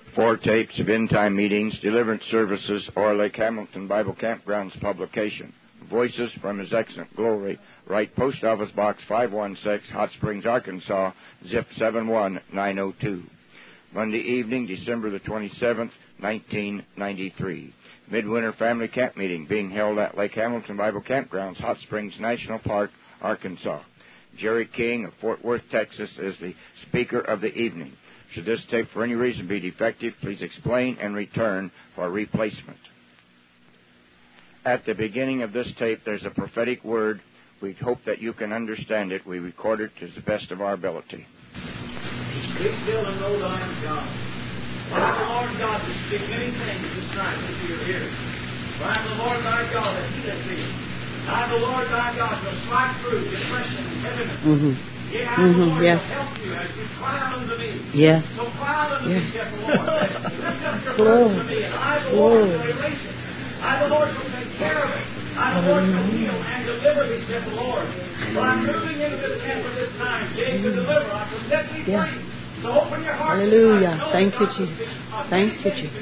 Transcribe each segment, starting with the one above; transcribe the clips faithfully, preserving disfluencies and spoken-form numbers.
Four tapes of end-time meetings, deliverance services, or Lake Hamilton Bible Campgrounds publication. Voices from His Excellent Glory. Write Post Office Box five one six, Hot Springs, Arkansas, zip seven one nine oh two. Monday evening, December the twenty-seventh, nineteen ninety-three. Midwinter Family Camp Meeting being held at Lake Hamilton Bible Campgrounds, Hot Springs National Park, Arkansas. Jerry King of Fort Worth, Texas, is the speaker of the evening. Should this tape for any reason be defective, please explain and return for replacement. At the beginning of this tape, there's a prophetic word. We hope that you can understand it. We record it to the best of our ability. Be still and know that I am God. Allow the Lord God to speak many things this night into your ears. For I am the Lord thy God that healeth thee. I am the Lord thy God to strike through depression and heaviness. Mm-hmm. Yea, I am mm-hmm. the Lord yes. to help you as you cry unto me. Yes. So cry unto yes. me, saith the Lord. Lift up your burden to me, and I, the Lord, shall erase it. I, the Lord, shall take care of it. I, the Lord, shall heal and deliver thee, saith the Lord. For I'm moving into this end for this time. Yea, to deliver. I shall set thee free. Yes. So open your heart. Hallelujah. Thank you, Jesus. Thank you, Jesus.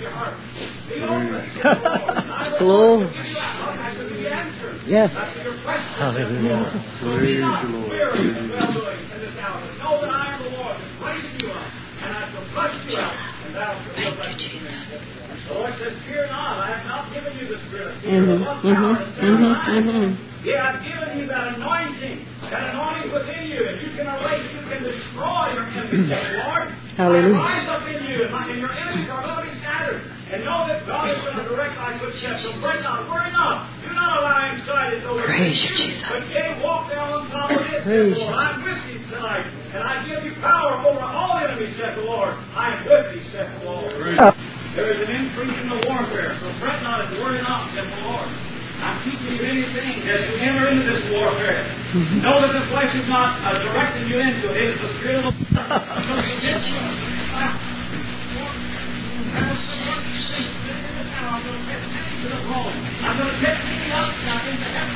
Glory. Yes. Hallelujah. Praise the Lord. Know that I am the Lord that's raising you up, and I shall bless you out, and thou shalt be blessed. The Lord says, fear not, I have not given you the spirit of fear, mm-hmm. but of power and sound mind. Mm-hmm. Yea, I've given you that anointing, that anointing within you, and you can erase, you can destroy your enemies, says the Lord. Hallelujah. I rise up in you, and, my, and your enemies are going to be scattered. And know that God is going to direct thy footsteps. So fret not, worry not. Do not allow anxiety to overtake you. But yea, walk down on top of it, says the Lord. I'm with you tonight, and I give you power over all enemies, says the Lord. I am with thee, says the Lord. Uh. There is an increase in the warfare, so fret not and worry not, says the Lord. I'm teaching you many things as you enter into this warfare. Mm-hmm. Know that the flesh is not uh, directing you into it. It is the Spirit of the I'm going to take you up now into heaven.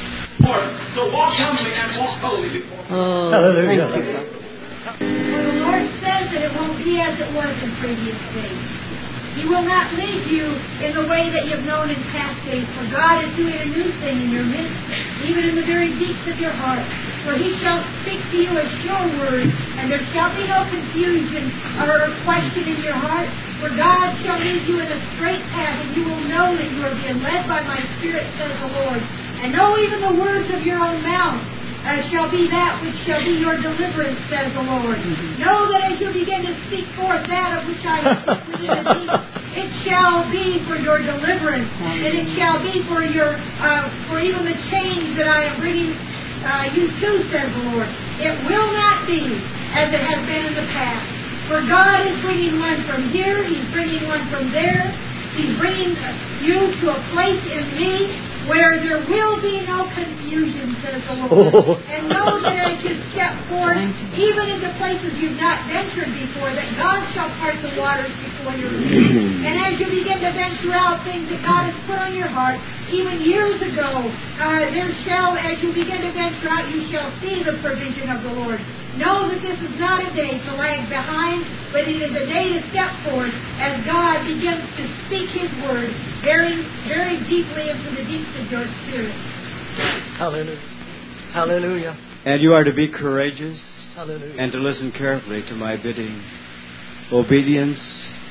So walk humbly and walk holy before me. Oh, hallelujah. Thank you. For the Lord says that it won't be as it was in previous days. He will not leave you in the way that you've known in past days, for God is doing a new thing in your midst, even in the very deeps of your heart. For He shall speak to you a sure word, and there shall be no confusion or question in your heart, for God shall lead you in a straight path, and you will know that you are being led by my Spirit, says the Lord. And know even the words of your own mouth Uh, shall be that which shall be your deliverance, says the Lord. Mm-hmm. Know that as you begin to speak forth that of which I have spoken in the deep, it shall be for your deliverance, mm-hmm. and it shall be for your, uh, for even the change that I am bringing uh, you to, says the Lord. It will not be as it has been in the past. For God is bringing one from here, He's bringing one from there. He's bringing you to a place in me where there will be no confusion, says the Lord. Oh. And know that as you step forth, even into places you've not ventured before, that God shall part the waters before your feet. And as you begin to venture out things that God has put on your heart, even years ago, uh, there shall, as you begin to venture out, you shall see the provision of the Lord. Know that this is not a day to lag behind, but it is a day to step forth as God begins to speak His word very, very deeply into the deeps of your spirit. Hallelujah. Hallelujah. And you are to be courageous. Hallelujah. And to listen carefully to my bidding. Obedience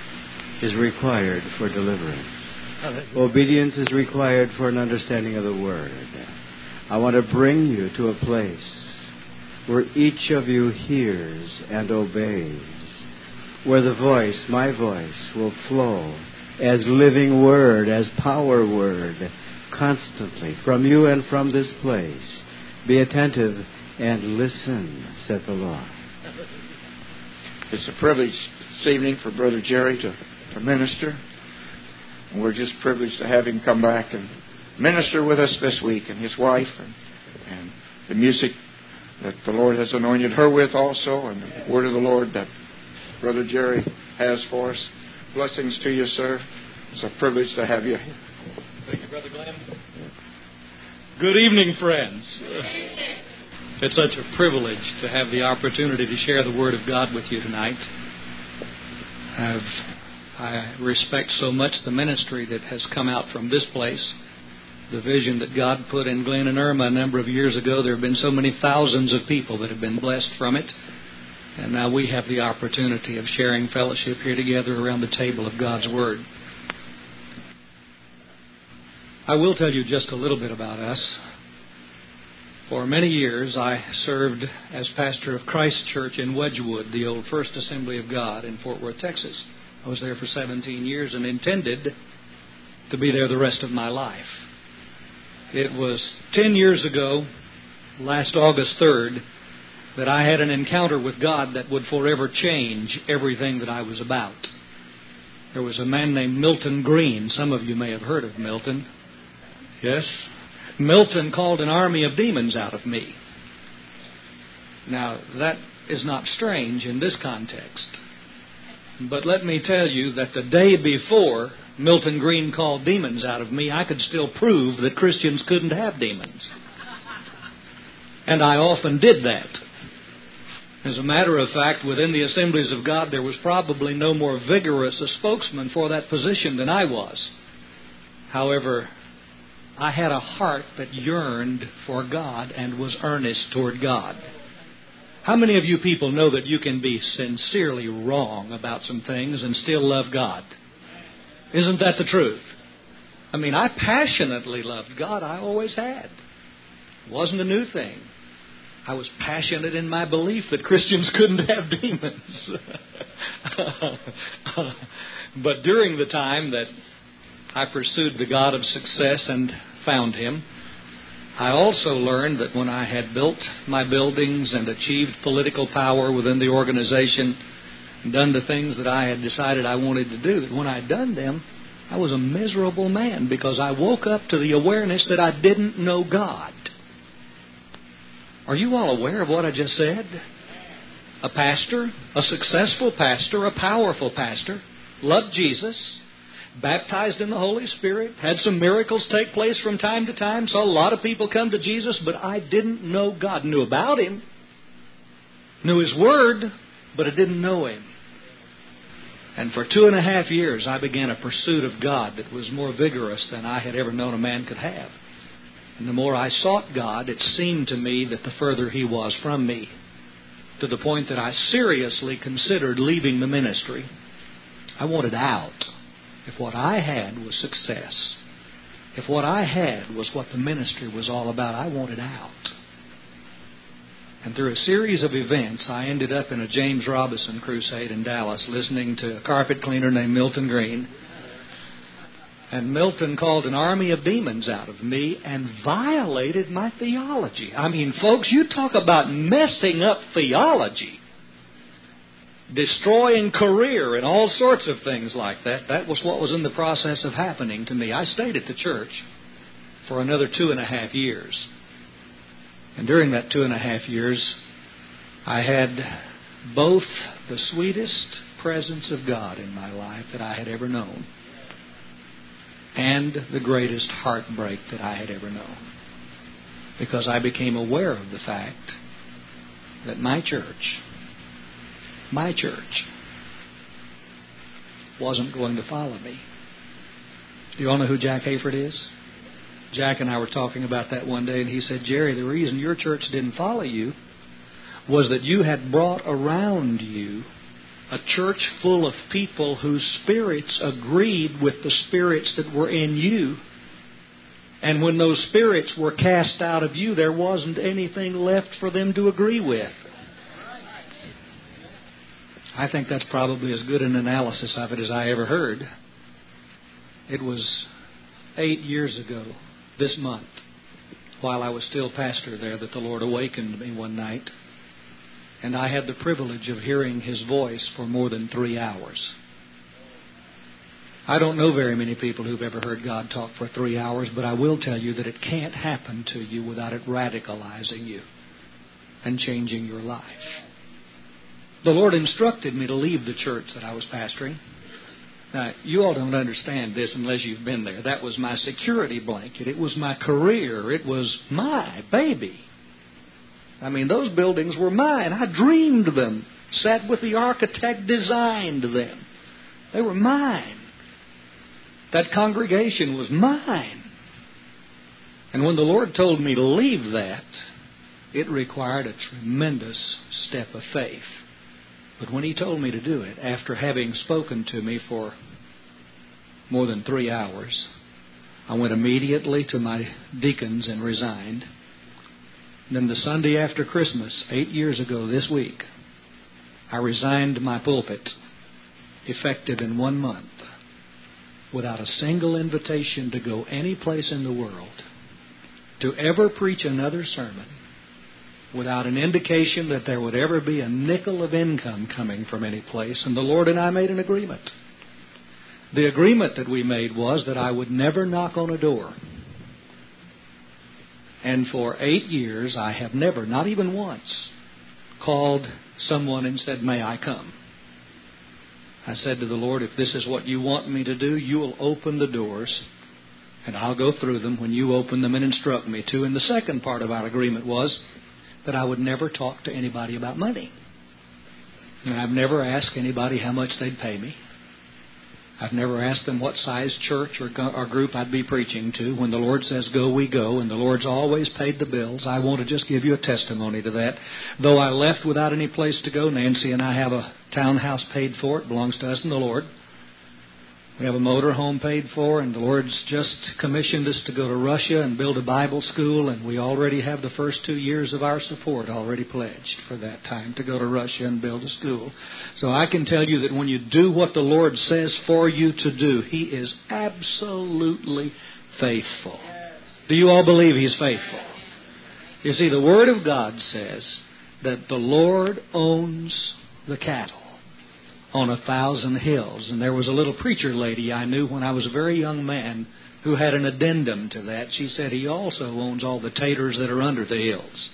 is required for deliverance. Hallelujah. Obedience is required for an understanding of the Word. I want to bring you to a place where each of you hears and obeys, where the voice, my voice, will flow as living Word, as power Word, constantly from you and from this place. Be attentive and listen, said the Lord. It's a privilege this evening for Brother Jerry to, to minister. And we're just privileged to have him come back and minister with us this week, and his wife, and, and the music that the Lord has anointed her with also, and the word of the Lord that Brother Jerry has for us. Blessings to you, sir. It's a privilege to have you here. Thank you, Brother Glenn. Good evening, friends. It's such a privilege to have the opportunity to share the Word of God with you tonight. I've I respect so much the ministry that has come out from this place. The vision that God put in Glenn and Irma a number of years ago, there have been so many thousands of people that have been blessed from it. And now we have the opportunity of sharing fellowship here together around the table of God's Word. I will tell you just a little bit about us. For many years, I served as pastor of Christ Church in Wedgwood, the old First Assembly of God in Fort Worth, Texas. I was there for seventeen years and intended to be there the rest of my life. It was ten years ago, last August third, that I had an encounter with God that would forever change everything that I was about. There was a man named Milton Green. Some of you may have heard of Milton. Yes? Milton called an army of demons out of me. Now, that is not strange in this context. But let me tell you that the day before Milton Green called demons out of me, I could still prove that Christians couldn't have demons. And I often did that. As a matter of fact, within the Assemblies of God, there was probably no more vigorous a spokesman for that position than I was. However, I had a heart that yearned for God and was earnest toward God. How many of you people know that you can be sincerely wrong about some things and still love God? Isn't that the truth? I mean, I passionately loved God. I always had. It wasn't a new thing. I was passionate in my belief that Christians couldn't have demons. But during the time that I pursued the God of success and found Him, I also learned that when I had built my buildings and achieved political power within the organization and done the things that I had decided I wanted to do, that when I had done them, I was a miserable man because I woke up to the awareness that I didn't know God. Are you all aware of what I just said? A pastor, a successful pastor, a powerful pastor, loved Jesus, baptized in the Holy Spirit, had some miracles take place from time to time, saw a lot of people come to Jesus, but I didn't know God. Knew about Him, knew His Word, but I didn't know Him. And for two and a half years, I began a pursuit of God that was more vigorous than I had ever known a man could have. And the more I sought God, it seemed to me that the further He was from me, to the point that I seriously considered leaving the ministry. I wanted out. If what I had was success, if what I had was what the ministry was all about, I wanted out. And through a series of events, I ended up in a James Robison crusade in Dallas, listening to a carpet cleaner named Milton Green. And Milton called an army of demons out of me and violated my theology. I mean, folks, you talk about messing up theology, destroying career and all sorts of things like that. That was what was in the process of happening to me. I stayed at the church for another two and a half years. And during that two and a half years, I had both the sweetest presence of God in my life that I had ever known and the greatest heartbreak that I had ever known. Because I became aware of the fact that my church, my church, wasn't going to follow me. Do you all know who Jack Hayford is? Jack and I were talking about that one day, and he said, Jerry, the reason your church didn't follow you was that you had brought around you a church full of people whose spirits agreed with the spirits that were in you. And when those spirits were cast out of you, there wasn't anything left for them to agree with. I think that's probably as good an analysis of it as I ever heard. It was eight years ago this month, while I was still pastor there, that the Lord awakened me one night. And I had the privilege of hearing His voice for more than three hours. I don't know very many people who've ever heard God talk for three hours, but I will tell you that it can't happen to you without it radicalizing you and changing your life. The Lord instructed me to leave the church that I was pastoring. Now, you all don't understand this unless you've been there. That was my security blanket. It was my career. It was my baby. I mean, those buildings were mine. I dreamed them, sat with the architect, designed them. They were mine. That congregation was mine. And when the Lord told me to leave that, it required a tremendous step of faith. But when He told me to do it, after having spoken to me for more than three hours, I went immediately to my deacons and resigned. And then the Sunday after Christmas, eight years ago this week, I resigned my pulpit, effective in one month, without a single invitation to go any place in the world, to ever preach another sermon, without an indication that there would ever be a nickel of income coming from any place. And the Lord and I made an agreement. The agreement that we made was that I would never knock on a door. And for eight years, I have never, not even once, called someone and said, "May I come?" I said to the Lord, if this is what you want me to do, you will open the doors, and I'll go through them when you open them and instruct me to. And the second part of our agreement was that I would never talk to anybody about money. And I've never asked anybody how much they'd pay me. I've never asked them what size church or, or group I'd be preaching to. When the Lord says go, we go, and the Lord's always paid the bills. I want to just give you a testimony to that. Though I left without any place to go, Nancy and I have a townhouse paid for. It belongs to us and the Lord. We have a motor home paid for, and the Lord's just commissioned us to go to Russia and build a Bible school, and we already have the first two years of our support already pledged for that time to go to Russia and build a school. So I can tell you that when you do what the Lord says for you to do, He is absolutely faithful. Do you all believe He's faithful? You see, the Word of God says that the Lord owns the cattle on a thousand hills. And there was a little preacher lady I knew when I was a very young man who had an addendum to that. She said He also owns all the taters that are under the hills.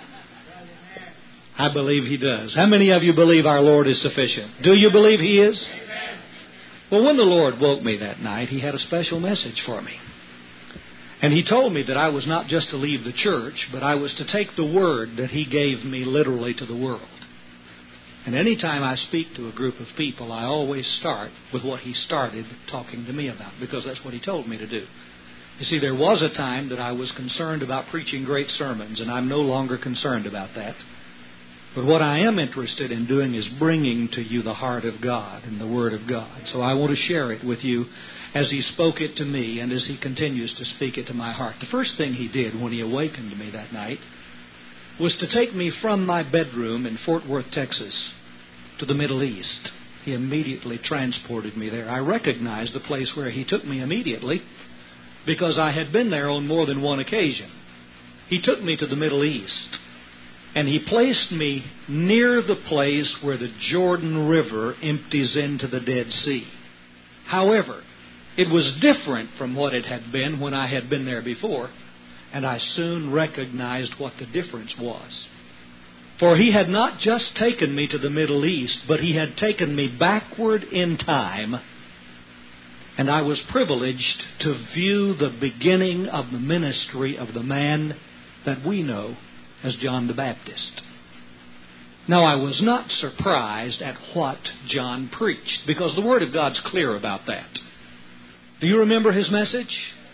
I believe He does. How many of you believe our Lord is sufficient? Do you believe He is? Well, when the Lord woke me that night, He had a special message for me. And He told me that I was not just to leave the church, but I was to take the word that He gave me literally to the world. And any time I speak to a group of people, I always start with what He started talking to me about, because that's what He told me to do. You see, there was a time that I was concerned about preaching great sermons, and I'm no longer concerned about that. But what I am interested in doing is bringing to you the heart of God and the Word of God. So I want to share it with you as He spoke it to me and as He continues to speak it to my heart. The first thing He did when He awakened me that night was to take me from my bedroom in Fort Worth, Texas, to the Middle East. He immediately transported me there. I recognized the place where He took me immediately because I had been there on more than one occasion. He took me to the Middle East, and He placed me near the place where the Jordan River empties into the Dead Sea. However, it was different from what it had been when I had been there before. And I soon recognized what the difference was. For He had not just taken me to the Middle East, but He had taken me backward in time. And I was privileged to view the beginning of the ministry of the man that we know as John the Baptist. Now, I was not surprised at what John preached, because the Word of God's clear about that. Do you remember his message?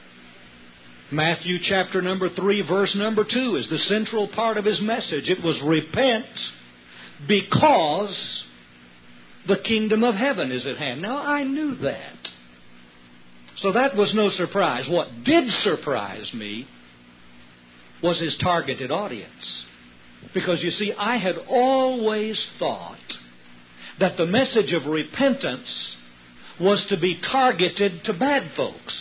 Matthew chapter number three, verse number two is the central part of His message. It was repent because the kingdom of heaven is at hand. Now, I knew that. So that was no surprise. What did surprise me was His targeted audience. Because, you see, I had always thought that the message of repentance was to be targeted to bad folks.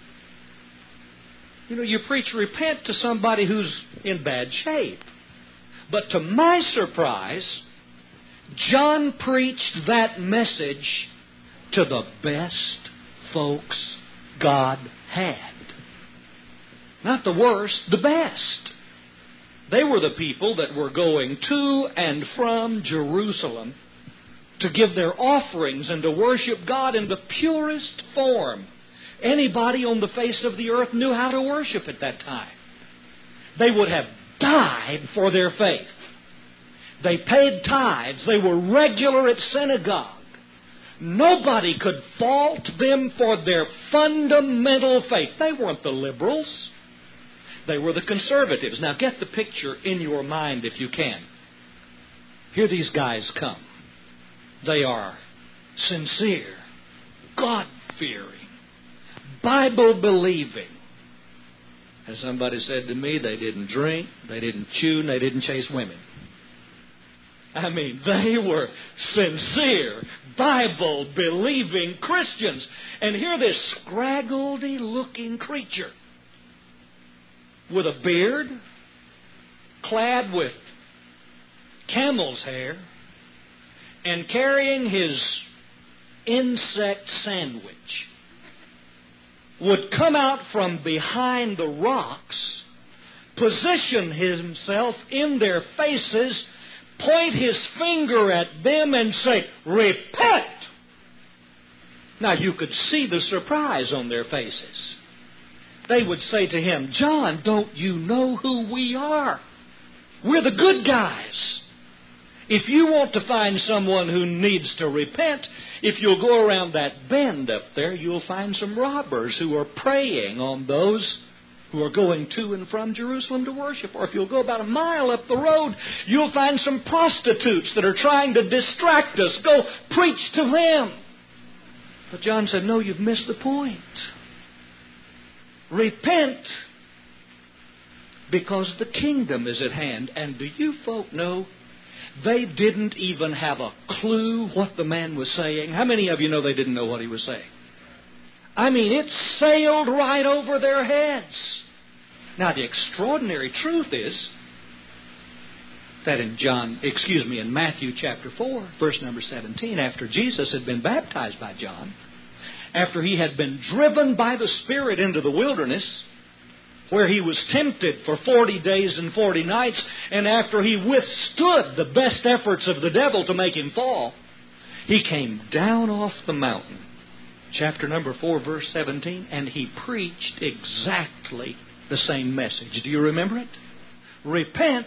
You know, you preach repent to somebody who's in bad shape. But to my surprise, John preached that message to the best folks God had. Not the worst, the best. They were the people that were going to and from Jerusalem to give their offerings and to worship God in the purest form anybody on the face of the earth knew how to worship at that time. They would have died for their faith. They paid tithes. They were regular at synagogue. Nobody could fault them for their fundamental faith. They weren't the liberals. They were the conservatives. Now get the picture in your mind if you can. Here these guys come. They are sincere, God-fearing, Bible-believing. As somebody said to me, they didn't drink, they didn't chew, and they didn't chase women. I mean, they were sincere, Bible-believing Christians. And here this scraggledy-looking creature with a beard, clad with camel's hair, and carrying his insect sandwich, would come out from behind the rocks, position himself in their faces, point his finger at them and say, "Repent!" Now you could see the surprise on their faces. They would say to him, "John, don't you know who we are? We're the good guys. If you want to find someone who needs to repent, if you'll go around that bend up there, you'll find some robbers who are preying on those who are going to and from Jerusalem to worship. Or if you'll go about a mile up the road, you'll find some prostitutes that are trying to distract us. Go preach to them." But John said, "No, you've missed the point. Repent, because the kingdom is at hand." And do you folk know, they didn't even have a clue what the man was saying. How many of you know they didn't know what he was saying? I mean, it sailed right over their heads. Now, the extraordinary truth is that in John, excuse me, in Matthew chapter four, verse number seventeen, after Jesus had been baptized by John, after he had been driven by the Spirit into the wilderness, where he was tempted for forty days and forty nights, and after he withstood the best efforts of the devil to make him fall, he came down off the mountain. Chapter number four, verse seventeen, and he preached exactly the same message. Do you remember it? Repent,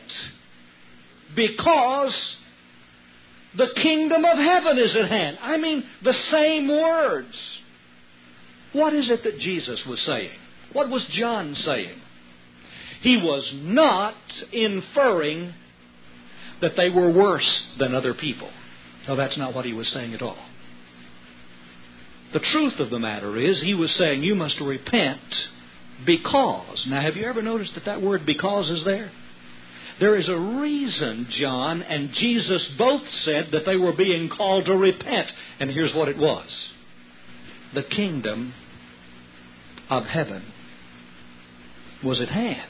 because the kingdom of heaven is at hand. I mean, the same words. What is it that Jesus was saying? What was John saying? He was not inferring that they were worse than other people. No, that's not what he was saying at all. The truth of the matter is, he was saying you must repent because. Now, have you ever noticed that that word "because" is there? There is a reason John and Jesus both said that they were being called to repent. And here's what it was. The kingdom of heaven was at hand.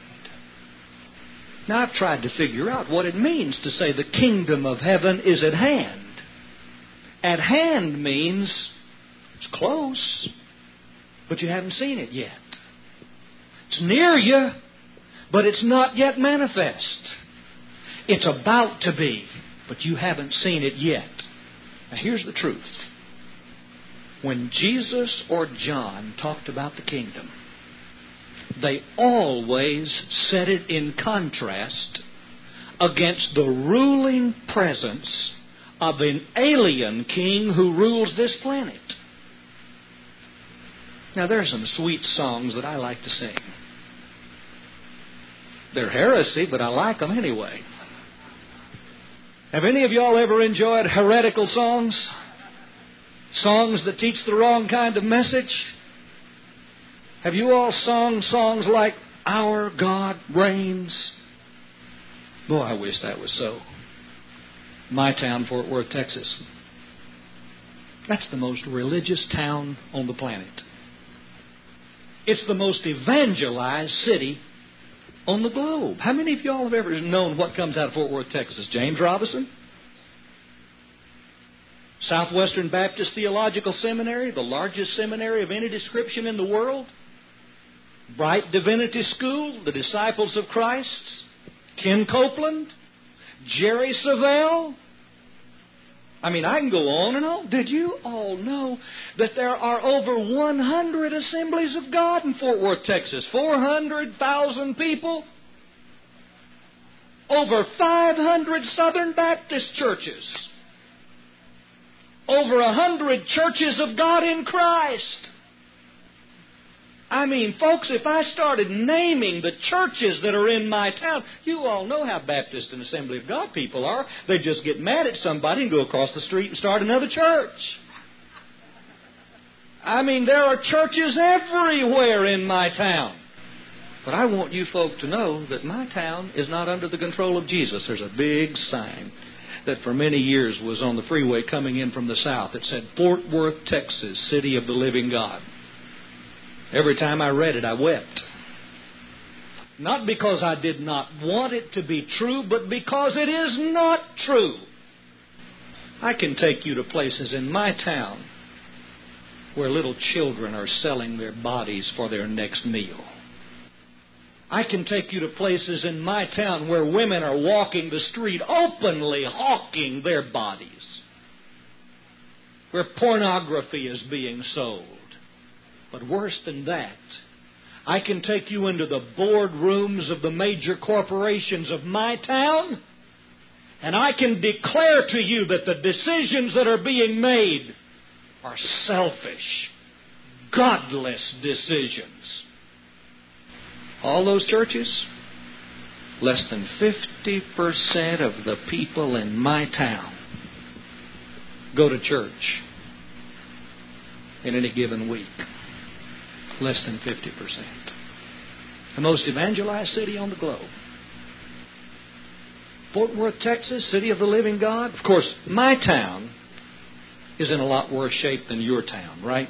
Now, I've tried to figure out what it means to say the kingdom of heaven is at hand. At hand means it's close, but you haven't seen it yet. It's near you, but it's not yet manifest. It's about to be, but you haven't seen it yet. Now, here's the truth. When Jesus or John talked about the kingdom, they always set it in contrast against the ruling presence of an alien king who rules this planet. Now, there are some sweet songs that I like to sing. They're heresy, but I like them anyway. Have any of y'all ever enjoyed heretical songs? Songs that teach the wrong kind of message? Have you all sung songs like "Our God Reigns"? Boy, I wish that was so. My town, Fort Worth, Texas. That's the most religious town on the planet. It's the most evangelized city on the globe. How many of y'all have ever known what comes out of Fort Worth, Texas? James Robison? Southwestern Baptist Theological Seminary, the largest seminary of any description in the world. Bright Divinity School, the Disciples of Christ. Ken Copeland. Jerry Savelle. I mean, I can go on and on. Did you all know that there are over one hundred Assemblies of God in Fort Worth, Texas? four hundred thousand people. Over five hundred Southern Baptist churches. over a hundred churches of God in Christ. I mean, folks, if I started naming the churches that are in my town, you all know how Baptist and Assembly of God people are. They just get mad at somebody and go across the street and start another church. I mean, there are churches everywhere in my town. But I want you folk to know that my town is not under the control of Jesus. There's a big sign that for many years was on the freeway coming in from the south. It said, Fort Worth, Texas, City of the Living God. Every time I read it, I wept. Not because I did not want it to be true, but because it is not true. I can take you to places in my town where little children are selling their bodies for their next meal. I can take you to places in my town where women are walking the street openly hawking their bodies, where pornography is being sold. But worse than that, I can take you into the boardrooms of the major corporations of my town, and I can declare to you that the decisions that are being made are selfish, godless decisions. All those churches, less than fifty percent of the people in my town go to church in any given week. Less than fifty percent. The most evangelized city on the globe. Fort Worth, Texas, City of the Living God. Of course, my town is in a lot worse shape than your town, right?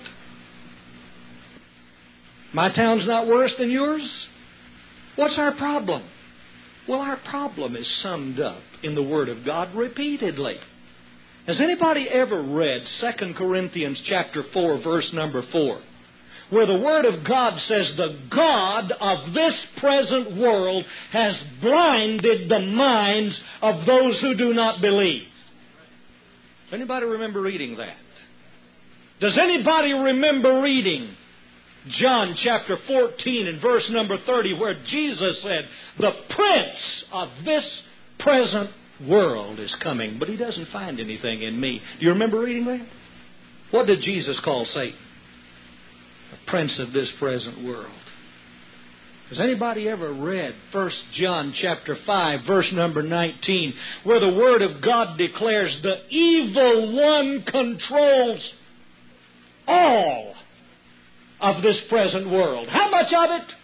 My town's not worse than yours? What's our problem? Well, our problem is summed up in the Word of God repeatedly. Has anybody ever read Second Corinthians chapter four, verse number four? Where the Word of God says the God of this present world has blinded the minds of those who do not believe. Does anybody remember reading that? Does anybody remember reading John chapter fourteen and verse number thirty, where Jesus said, the prince of this present world is coming, but he doesn't find anything in me. Do you remember reading that? What did Jesus call Satan? The prince of this present world. Has anybody ever read First John chapter five, verse number nineteen, where the Word of God declares the evil one controls all of this present world? How much of it?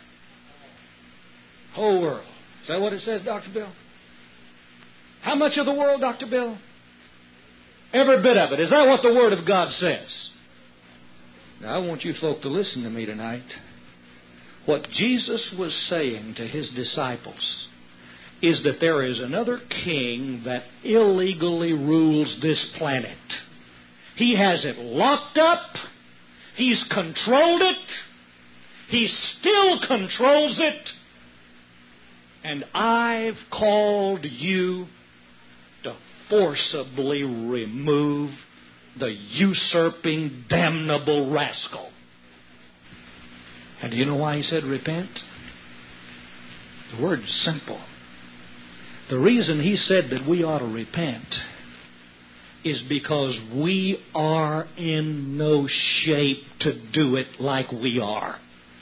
Whole world. Is that what it says, Doctor Bill? How much of the world, Doctor Bill? Every bit of it. Is that what the Word of God says? Now, I want you folk to listen to me tonight. What Jesus was saying to His disciples is that there is another king that illegally rules this planet. He has it locked up. He's controlled it. He still controls it. And I've called you to forcibly remove the usurping, damnable rascal. And do you know why he said repent? The word's simple. The reason he said that we ought to repent is because we are in no shape to do it like we are.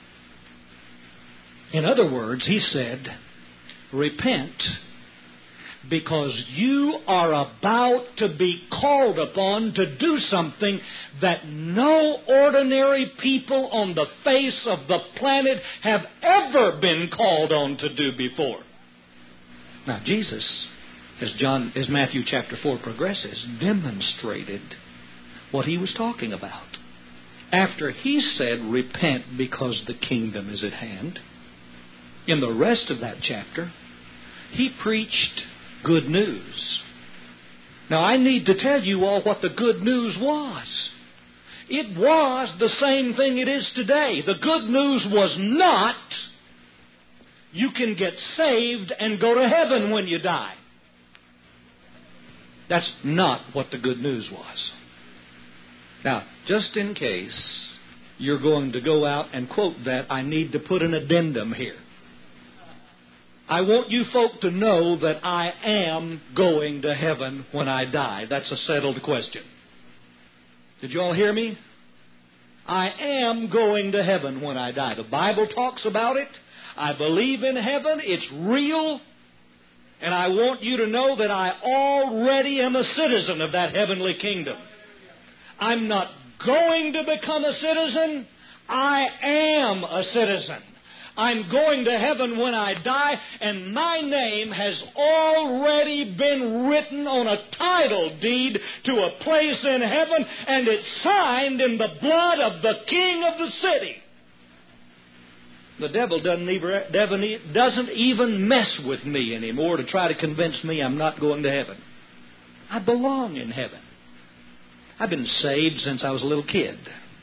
In other words, he said, repent because you are about to be called upon to do something that no ordinary people on the face of the planet have ever been called on to do before. Now, Jesus, as John, as Matthew chapter four progresses, demonstrated what he was talking about. After he said, repent because the kingdom is at hand, in the rest of that chapter, he preached good news. Now, I need to tell you all what the good news was. It was the same thing it is today. The good news was not, you can get saved and go to heaven when you die. That's not what the good news was. Now, just in case you're going to go out and quote that, I need to put an addendum here. I want you folk to know that I am going to heaven when I die. That's a settled question. Did you all hear me? I am going to heaven when I die. The Bible talks about it. I believe in heaven. It's real. And I want you to know that I already am a citizen of that heavenly kingdom. I'm not going to become a citizen. I am a citizen. I'm going to heaven when I die, and my name has already been written on a title deed to a place in heaven, and it's signed in the blood of the King of the city. The devil doesn't even, doesn't even mess with me anymore to try to convince me I'm not going to heaven. I belong in heaven. I've been saved since I was a little kid.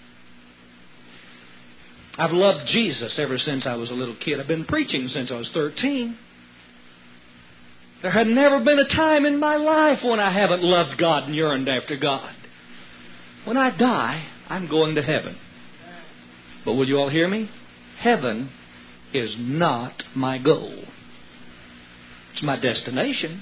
I've loved Jesus ever since I was a little kid. I've been preaching since I was thirteen. There had never been a time in my life when I haven't loved God and yearned after God. When I die, I'm going to heaven. But will you all hear me? Heaven is not my goal. It's my destination.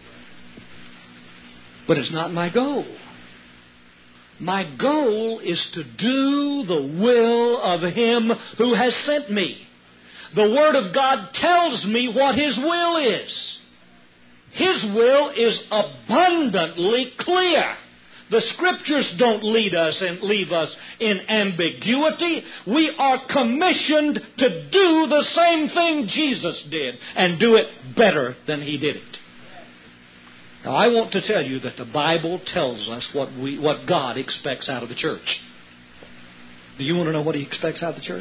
But it's not my goal. My goal is to do the will of Him who has sent me. The Word of God tells me what His will is. His will is abundantly clear. The Scriptures don't lead us and leave us in ambiguity. We are commissioned to do the same thing Jesus did and do it better than He did it. Now, I want to tell you that the Bible tells us what we, what God expects out of the church. Do you want to know what He expects out of the church?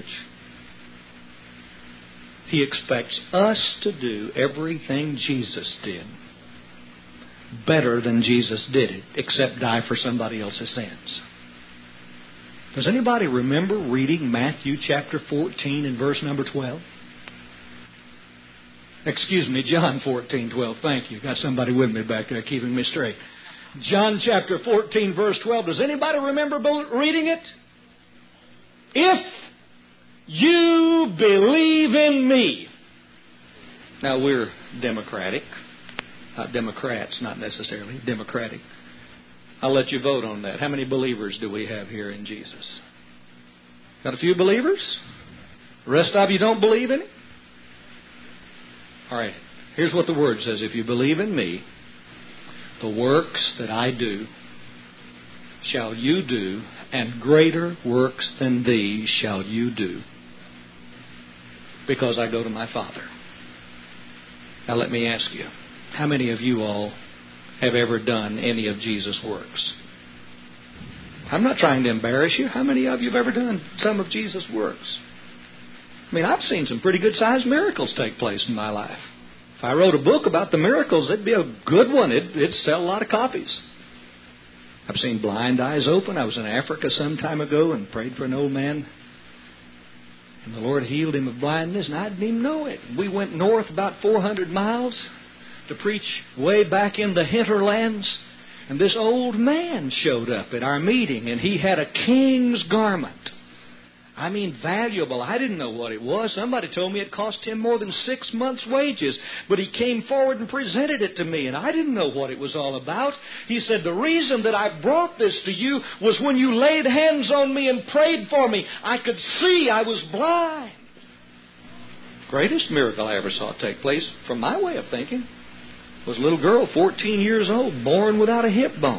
He expects us to do everything Jesus did better than Jesus did it, except die for somebody else's sins. Does anybody remember reading Matthew chapter fourteen and verse number twelve? Excuse me, John fourteen, twelve. Thank you. Got somebody with me back there keeping me straight. John chapter fourteen, verse twelve. Does anybody remember reading it? If you believe in me. Now, we're democratic. Not Democrats, not necessarily. Democratic. I'll let you vote on that. How many believers do we have here in Jesus? Got a few believers? The rest of you don't believe in it? All right, here's what the Word says. If you believe in me, the works that I do shall you do, and greater works than these shall you do, because I go to my Father. Now let me ask you, how many of you all have ever done any of Jesus' works? I'm not trying to embarrass you. How many of you have ever done some of Jesus' works? I mean, I've seen some pretty good-sized miracles take place in my life. If I wrote a book about the miracles, it'd be a good one. It'd, it'd sell a lot of copies. I've seen blind eyes open. I was in Africa some time ago and prayed for an old man. And the Lord healed him of blindness, and I didn't even know it. We went north about four hundred miles to preach way back in the hinterlands. And this old man showed up at our meeting, and he had a king's garment. I mean, valuable. I didn't know what it was. Somebody told me it cost him more than six months' wages. But he came forward and presented it to me, and I didn't know what it was all about. He said, the reason that I brought this to you was when you laid hands on me and prayed for me, I could see I was blind. Greatest miracle I ever saw take place, from my way of thinking, was a little girl, fourteen years old, born without a hip bone.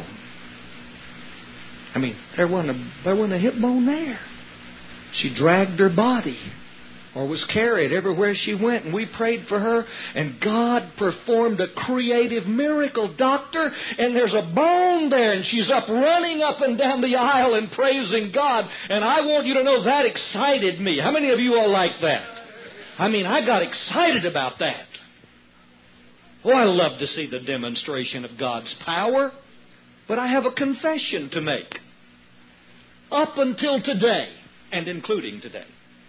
I mean, there wasn't a, there wasn't a hip bone there. She dragged her body or was carried everywhere she went, and we prayed for her, and God performed a creative miracle, doctor, and there's a bone there, and she's up running up and down the aisle and praising God, and I want you to know that excited me. How many of you all like that? I mean, I got excited about that. Oh, I love to see the demonstration of God's power, but I have a confession to make. Up until today, and including today,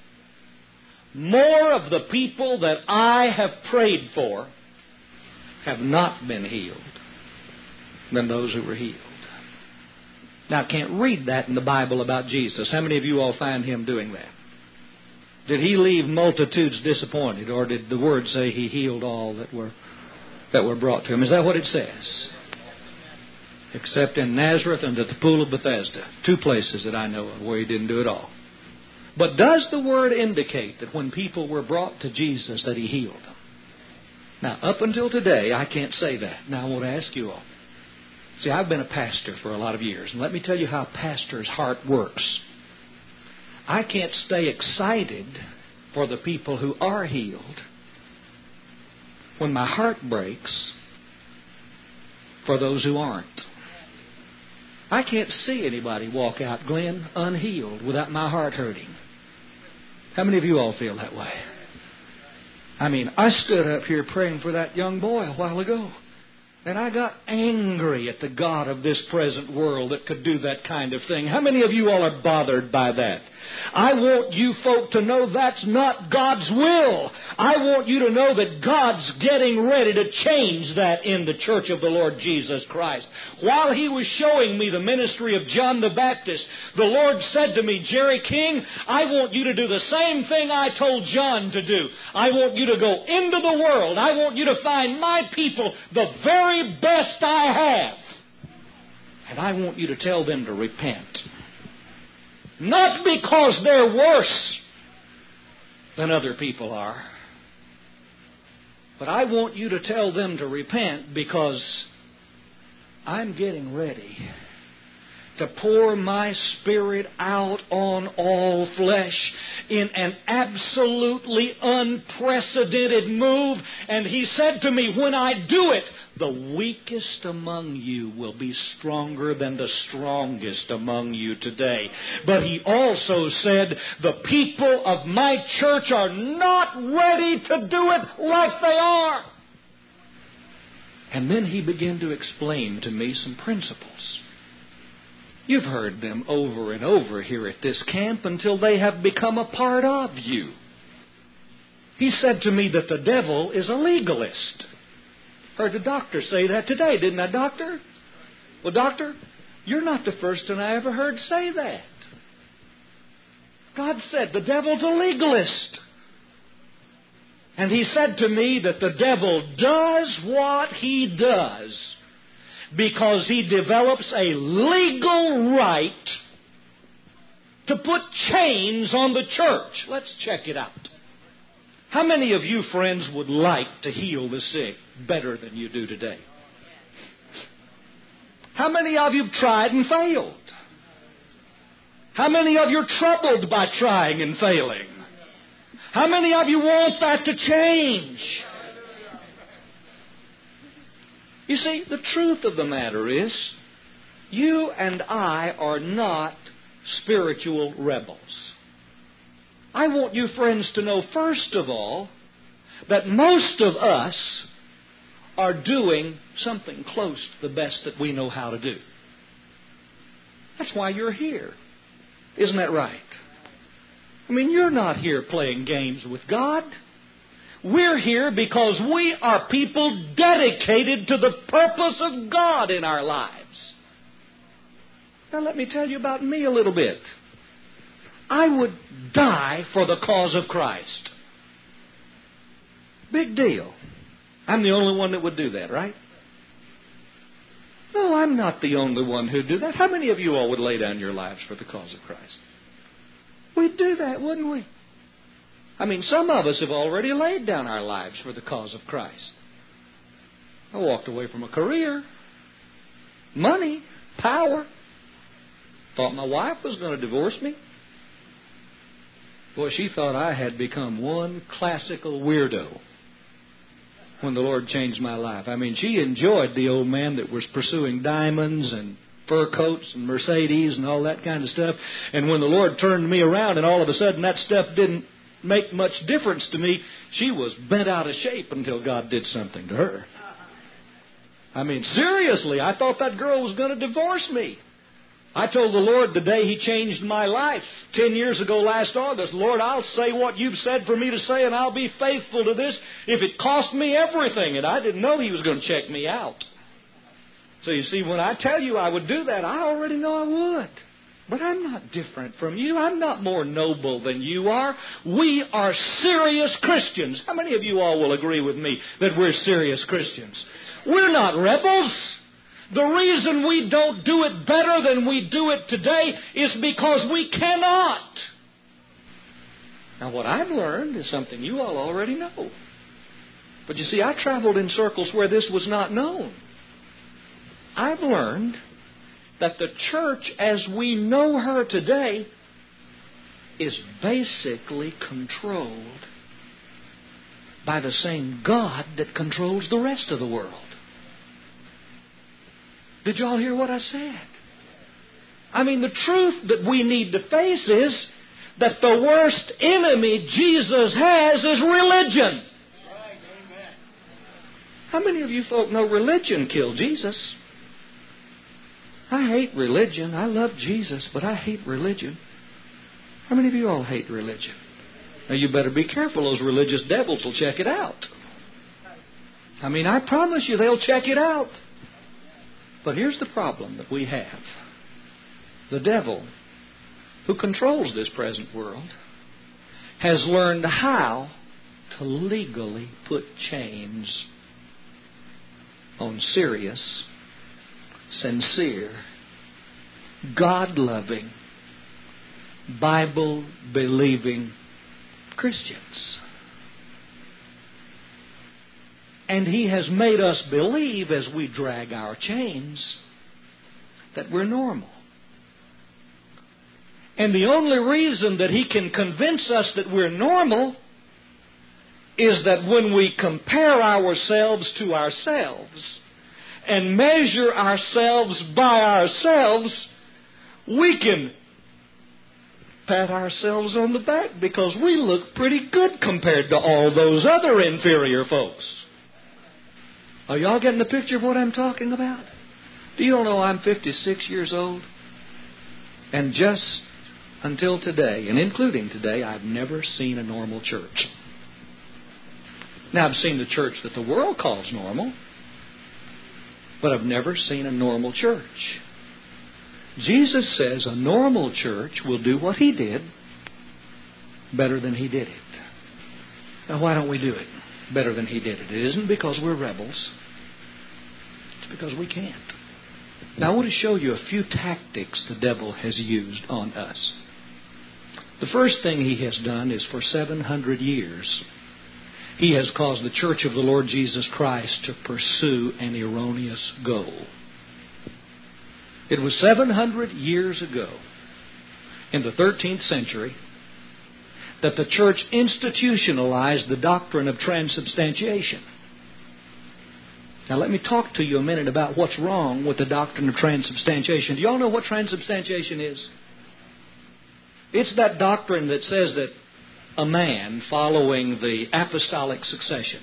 more of the people that I have prayed for have not been healed than those who were healed. Now, I can't read that in the Bible about Jesus. How many of you all find Him doing that? Did He leave multitudes disappointed, or did the Word say He healed all that were that were brought to Him? Is that what it says? except in Nazareth and at the pool of Bethesda. Two places that I know of where he didn't do it all. But does the Word indicate that when people were brought to Jesus that he healed them? Now, up until today, I can't say that. Now, I want to ask you all. See, I've been a pastor for a lot of years, and let me tell you how a pastor's heart works. I can't stay excited for the people who are healed when my heart breaks for those who aren't. I can't see anybody walk out, Glenn, unhealed without my heart hurting. How many of you all feel that way? I mean, I stood up here praying for that young boy a while ago. And I got angry at the God of this present world that could do that kind of thing. How many of you all are bothered by that? I want you folk to know that's not God's will. I want you to know that God's getting ready to change that in the church of the Lord Jesus Christ. While He was showing me the ministry of John the Baptist, the Lord said to me, Jerry King, I want you to do the same thing I told John to do. I want you to go into the world. I want you to find my people the very best I have. And I want you to tell them to repent. Not because they're worse than other people are, but I want you to tell them to repent because I'm getting ready to pour my Spirit out on all flesh in an absolutely unprecedented move. And He said to me, when I do it, the weakest among you will be stronger than the strongest among you today. But He also said, the people of my church are not ready to do it like they are. And then He began to explain to me some principles. You've heard them over and over here at this camp until they have become a part of you. He said to me that the devil is a legalist. Heard the doctor say that today, didn't I, doctor? Well, doctor, you're not the first one I ever heard say that. God said the devil's a legalist. And He said to me that the devil does what he does because he develops a legal right to put chains on the church. Let's check it out. How many of you friends would like to heal the sick better than you do today? How many of you have tried and failed? How many of you are troubled by trying and failing? How many of you want that to change? You see, the truth of the matter is, you and I are not spiritual rebels. I want you friends to know, first of all, that most of us are doing something close to the best that we know how to do. That's why you're here. Isn't that right? I mean, you're not here playing games with God. We're here because we are people dedicated to the purpose of God in our lives. Now let me tell you about me a little bit. I would die for the cause of Christ. Big deal. I'm the only one that would do that, right? No, I'm not the only one who'd do that. How many of you all would lay down your lives for the cause of Christ? We'd do that, wouldn't we? I mean, some of us have already laid down our lives for the cause of Christ. I walked away from a career, money, power. Thought my wife was going to divorce me. Boy, she thought I had become one classical weirdo when the Lord changed my life. I mean, she enjoyed the old man that was pursuing diamonds and fur coats and Mercedes and all that kind of stuff. And when the Lord turned me around and all of a sudden that stuff didn't make much difference to me, she was bent out of shape until God did something to her. I mean, seriously, I thought that girl was going to divorce me. I told the Lord the day He changed my life, ten years ago last August, Lord, I'll say what You've said for me to say, and I'll be faithful to this if it cost me everything. And I didn't know He was going to check me out. So you see, when I tell you I would do that, I already know I would. But I'm not different from you. I'm not more noble than you are. We are serious Christians. How many of you all will agree with me that we're serious Christians? We're not rebels. The reason we don't do it better than we do it today is because we cannot. Now, what I've learned is something you all already know. But you see, I traveled in circles where this was not known. I've learned that the church as we know her today is basically controlled by the same God that controls the rest of the world. Did y'all hear what I said? I mean, the truth that we need to face is that the worst enemy Jesus has is religion. How many of you folk know religion killed Jesus? I hate religion. I love Jesus, but I hate religion. How many of you all hate religion? Now, you better be careful. Those religious devils will check it out. I mean, I promise you they'll check it out. But here's the problem that we have. The devil, who controls this present world, has learned how to legally put chains on serious, sincere, God-loving, Bible-believing Christians. And he has made us believe as we drag our chains that we're normal. And the only reason that he can convince us that we're normal is that when we compare ourselves to ourselves and measure ourselves by ourselves, we can pat ourselves on the back because we look pretty good compared to all those other inferior folks. Are y'all getting the picture of what I'm talking about? Do you know I'm fifty-six years old? And just until today, and including today, I've never seen a normal church. Now, I've seen the church that the world calls normal, but I've never seen a normal church. Jesus says a normal church will do what He did better than He did it. Now, why don't we do it better than He did it? It isn't because we're rebels. It's because we can't. Now, I want to show you a few tactics the devil has used on us. The first thing he has done is for seven hundred years, he has caused the Church of the Lord Jesus Christ to pursue an erroneous goal. It was seven hundred years ago, in the thirteenth century, that the church institutionalized the doctrine of transubstantiation. Now let me talk to you a minute about what's wrong with the doctrine of transubstantiation. Do you all know what transubstantiation is? It's that doctrine that says that a man following the apostolic succession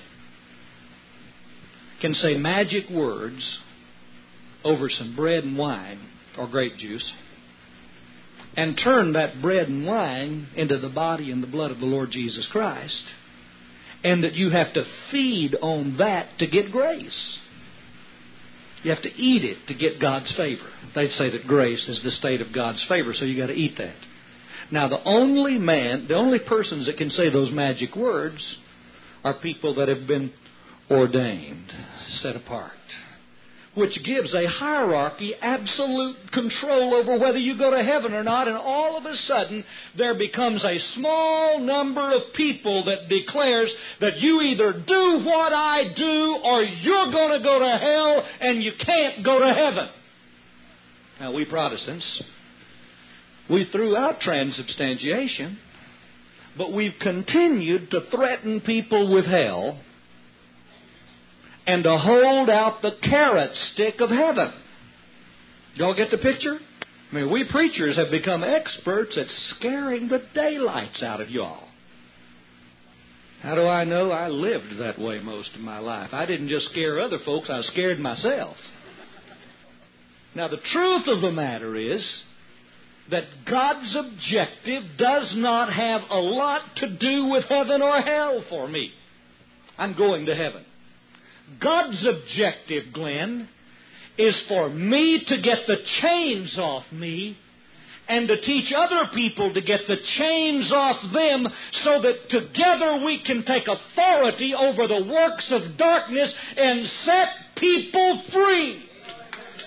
can say magic words over some bread and wine or grape juice and turn that bread and wine into the body and the blood of the Lord Jesus Christ, and that you have to feed on that to get grace. You have to eat it to get God's favor. They say that grace is the state of God's favor, so you got to eat that. Now, the only man, the only persons that can say those magic words are people that have been ordained, set apart, which gives a hierarchy absolute control over whether you go to heaven or not, and all of a sudden there becomes a small number of people that declares that you either do what I do or you're going to go to hell and you can't go to heaven. Now, we Protestants, we threw out transubstantiation, but we've continued to threaten people with hell and to hold out the carrot stick of heaven. Y'all get the picture? I mean, we preachers have become experts at scaring the daylights out of y'all. How do I know? I lived that way most of my life. I didn't just scare other folks, I scared myself. Now, the truth of the matter is that God's objective does not have a lot to do with heaven or hell for me. I'm going to heaven. God's objective, Glenn, is for me to get the chains off me and to teach other people to get the chains off them so that together we can take authority over the works of darkness and set people free.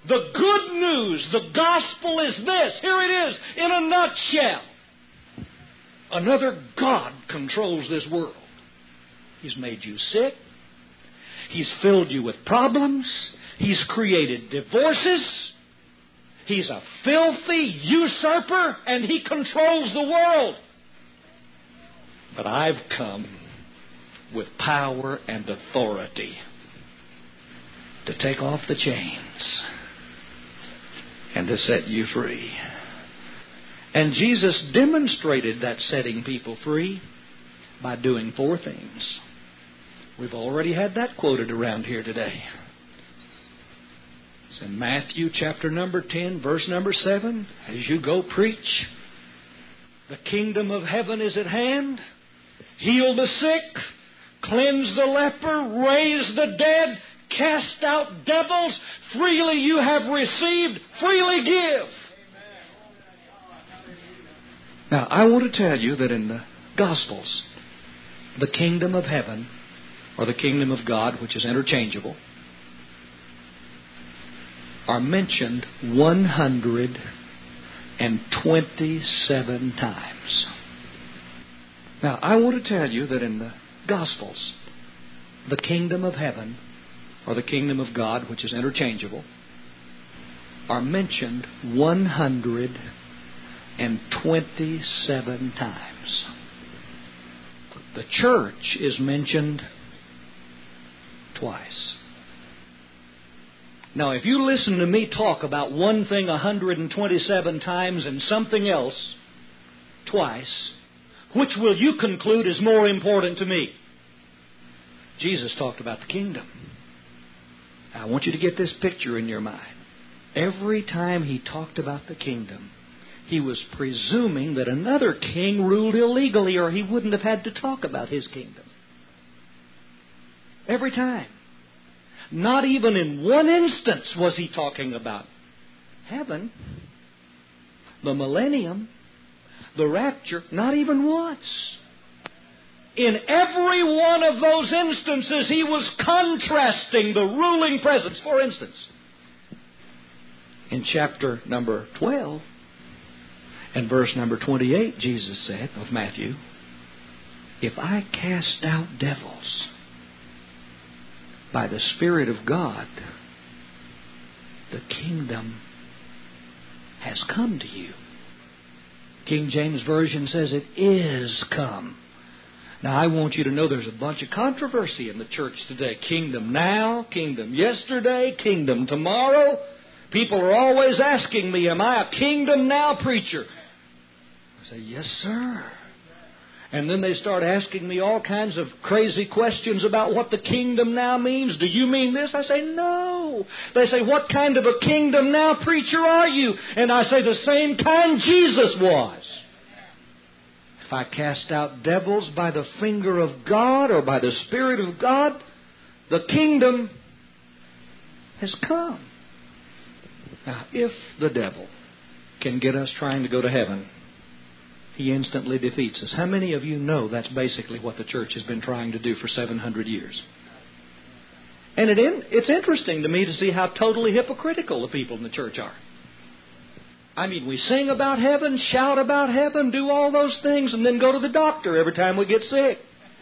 The good news, the gospel is this. Here it is in a nutshell. Another God controls this world. He's made you sick. He's filled you with problems. He's created divorces. He's a filthy usurper, and he controls the world. But I've come with power and authority to take off the chains and to set you free. And Jesus demonstrated that setting people free by doing four things. We've already had that quoted around here today. It's in Matthew chapter number ten, verse number seven. As you go preach, the kingdom of heaven is at hand. Heal the sick, cleanse the leper, raise the dead, cast out devils. Freely you have received, freely give. Now, I want to tell you that in the Gospels, the kingdom of heaven, or the kingdom of God, which is interchangeable, are mentioned one hundred twenty-seven times. Now, I want to tell you that in the Gospels, the kingdom of heaven, or the kingdom of God, which is interchangeable, are mentioned one hundred twenty-seven times. The church is mentioned twice. Now, if you listen to me talk about one thing one hundred twenty-seven times and something else twice, which will you conclude is more important to me? Jesus talked about the kingdom. I want you to get this picture in your mind. Every time he talked about the kingdom, he was presuming that another king ruled illegally, or he wouldn't have had to talk about his kingdom. Every time. Not even in one instance was he talking about heaven, the millennium, the rapture, not even once. In every one of those instances, he was contrasting the ruling presence. For instance, in chapter number twelve and verse number twenty-eight, Jesus said of Matthew, if I cast out devils by the Spirit of God, the kingdom has come to you. King James Version says it is come. Now, I want you to know there's a bunch of controversy in the church today. Kingdom now, kingdom yesterday, kingdom tomorrow. People are always asking me, am I a kingdom now preacher? I say, yes, sir. And then they start asking me all kinds of crazy questions about what the kingdom now means. Do you mean this? I say, no. They say, what kind of a kingdom now preacher are you? And I say, the same kind Jesus was. If I cast out devils by the finger of God or by the Spirit of God, the kingdom has come. Now, if the devil can get us trying to go to heaven, he instantly defeats us. How many of you know that's basically what the church has been trying to do for seven hundred years? And it in, it's interesting to me to see how totally hypocritical the people in the church are. I mean, we sing about heaven, shout about heaven, do all those things, and then go to the doctor every time we get sick.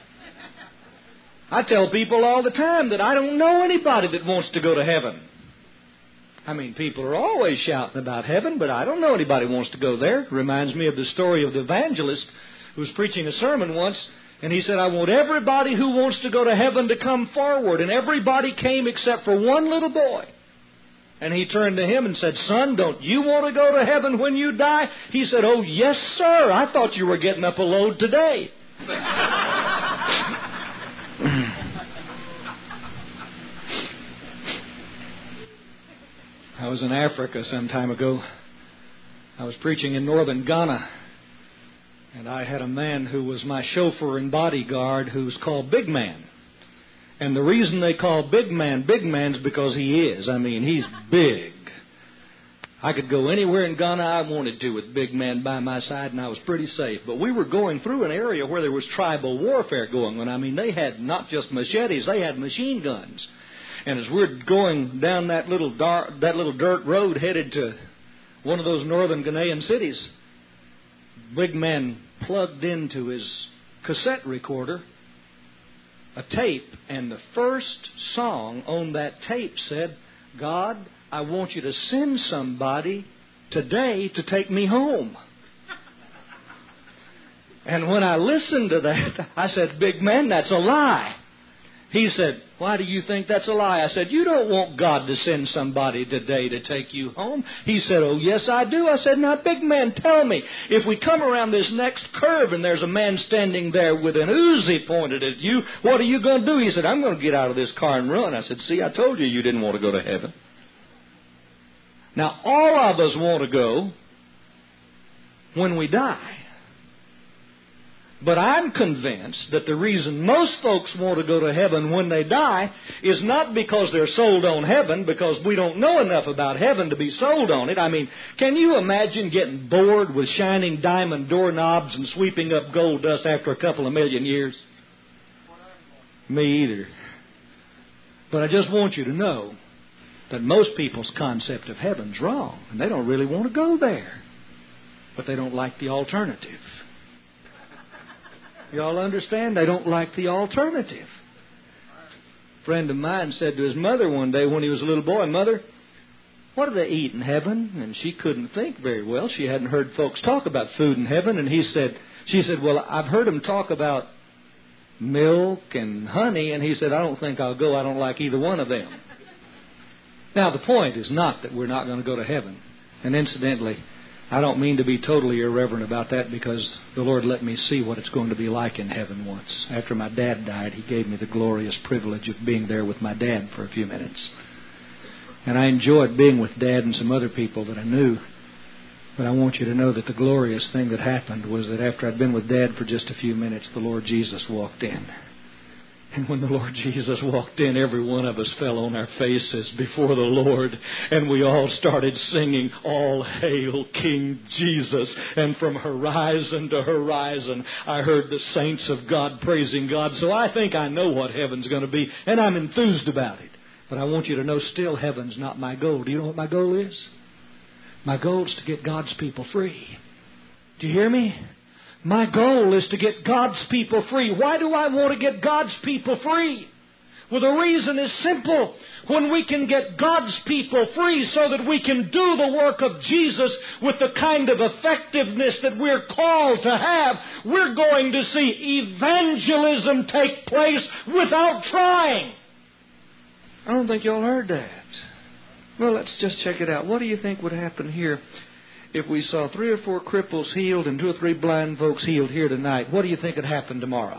I tell people all the time that I don't know anybody that wants to go to heaven. I mean, people are always shouting about heaven, but I don't know anybody who wants to go there. It reminds me of the story of the evangelist who was preaching a sermon once, and he said, I want everybody who wants to go to heaven to come forward. And everybody came except for one little boy. And he turned to him and said, son, don't you want to go to heaven when you die? He said, oh, yes, sir. I thought you were getting up a load today. I was in Africa some time ago. I was preaching in northern Ghana. And I had a man who was my chauffeur and bodyguard who was called Big Man. And the reason they call Big Man Big Man's because he is. I mean, he's big. I could go anywhere in Ghana I wanted to with Big Man by my side, and I was pretty safe. But we were going through an area where there was tribal warfare going on. I mean, they had not just machetes, they had machine guns. And as we're going down that little dark, that little dirt road headed to one of those northern Ghanaian cities, big man plugged into his cassette recorder a tape, and the first song on that tape said, "God, I want you to send somebody today to take me home." And when I listened to that, I said, "Big man, that's a lie." He said, "Why do you think that's a lie?" I said, "You don't want God to send somebody today to take you home." He said, "Oh, yes, I do." I said, "Now, big man, tell me, if we come around this next curve and there's a man standing there with an Uzi pointed at you, what are you going to do?" He said, "I'm going to get out of this car and run." I said, "See, I told you you didn't want to go to heaven." Now, all of us want to go when we die. But I'm convinced that the reason most folks want to go to heaven when they die is not because they're sold on heaven, because we don't know enough about heaven to be sold on it. I mean, can you imagine getting bored with shining diamond doorknobs and sweeping up gold dust after a couple of million years? Me either. But I just want you to know that most people's concept of heaven's wrong, and they don't really want to go there. But they don't like the alternative. Y'all understand? They don't like the alternative. A friend of mine said to his mother one day when he was a little boy, "Mother, what do they eat in heaven?" And she couldn't think very well. She hadn't heard folks talk about food in heaven. And he said, she said, "Well, I've heard them talk about milk and honey." And he said, "I don't think I'll go. I don't like either one of them." Now, the point is not that we're not going to go to heaven. And incidentally, I don't mean to be totally irreverent about that, because the Lord let me see what it's going to be like in heaven once. After my dad died, He gave me the glorious privilege of being there with my dad for a few minutes. And I enjoyed being with Dad and some other people that I knew. But I want you to know that the glorious thing that happened was that after I'd been with Dad for just a few minutes, the Lord Jesus walked in. And when the Lord Jesus walked in, every one of us fell on our faces before the Lord, and we all started singing, "All hail King Jesus." And from horizon to horizon, I heard the saints of God praising God. So I think I know what heaven's going to be, and I'm enthused about it. But I want you to know, still, heaven's not my goal. Do you know what my goal is? My goal is to get God's people free. Do you hear me? My goal is to get God's people free. Why do I want to get God's people free? Well, the reason is simple. When we can get God's people free so that we can do the work of Jesus with the kind of effectiveness that we're called to have, we're going to see evangelism take place without trying. I don't think y'all heard that. Well, let's just check it out. What do you think would happen here if we saw three or four cripples healed and two or three blind folks healed here tonight? What do you think would happen tomorrow?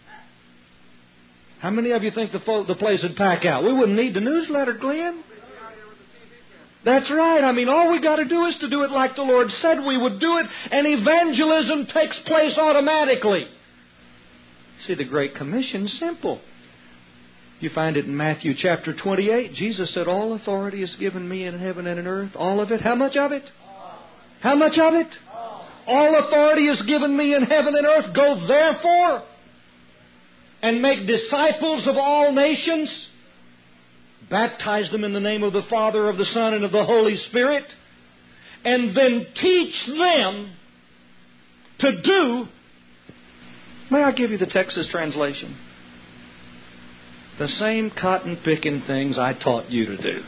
How many of you think the, fo- the place would pack out? We wouldn't need the newsletter, Glenn. That's right. I mean, all we got to do is to do it like the Lord said we would do it, and evangelism takes place automatically. See, the Great Commission's simple. You find it in Matthew chapter twenty-eight. Jesus said, "All authority is given me in heaven and in earth." All of it. How much of it? How much of it? All authority is given me in heaven and earth. Go therefore and make disciples of all nations. Baptize them in the name of the Father, of the Son, and of the Holy Spirit. And then teach them to do. May I give you the Texas translation? The same cotton-picking things I taught you to do.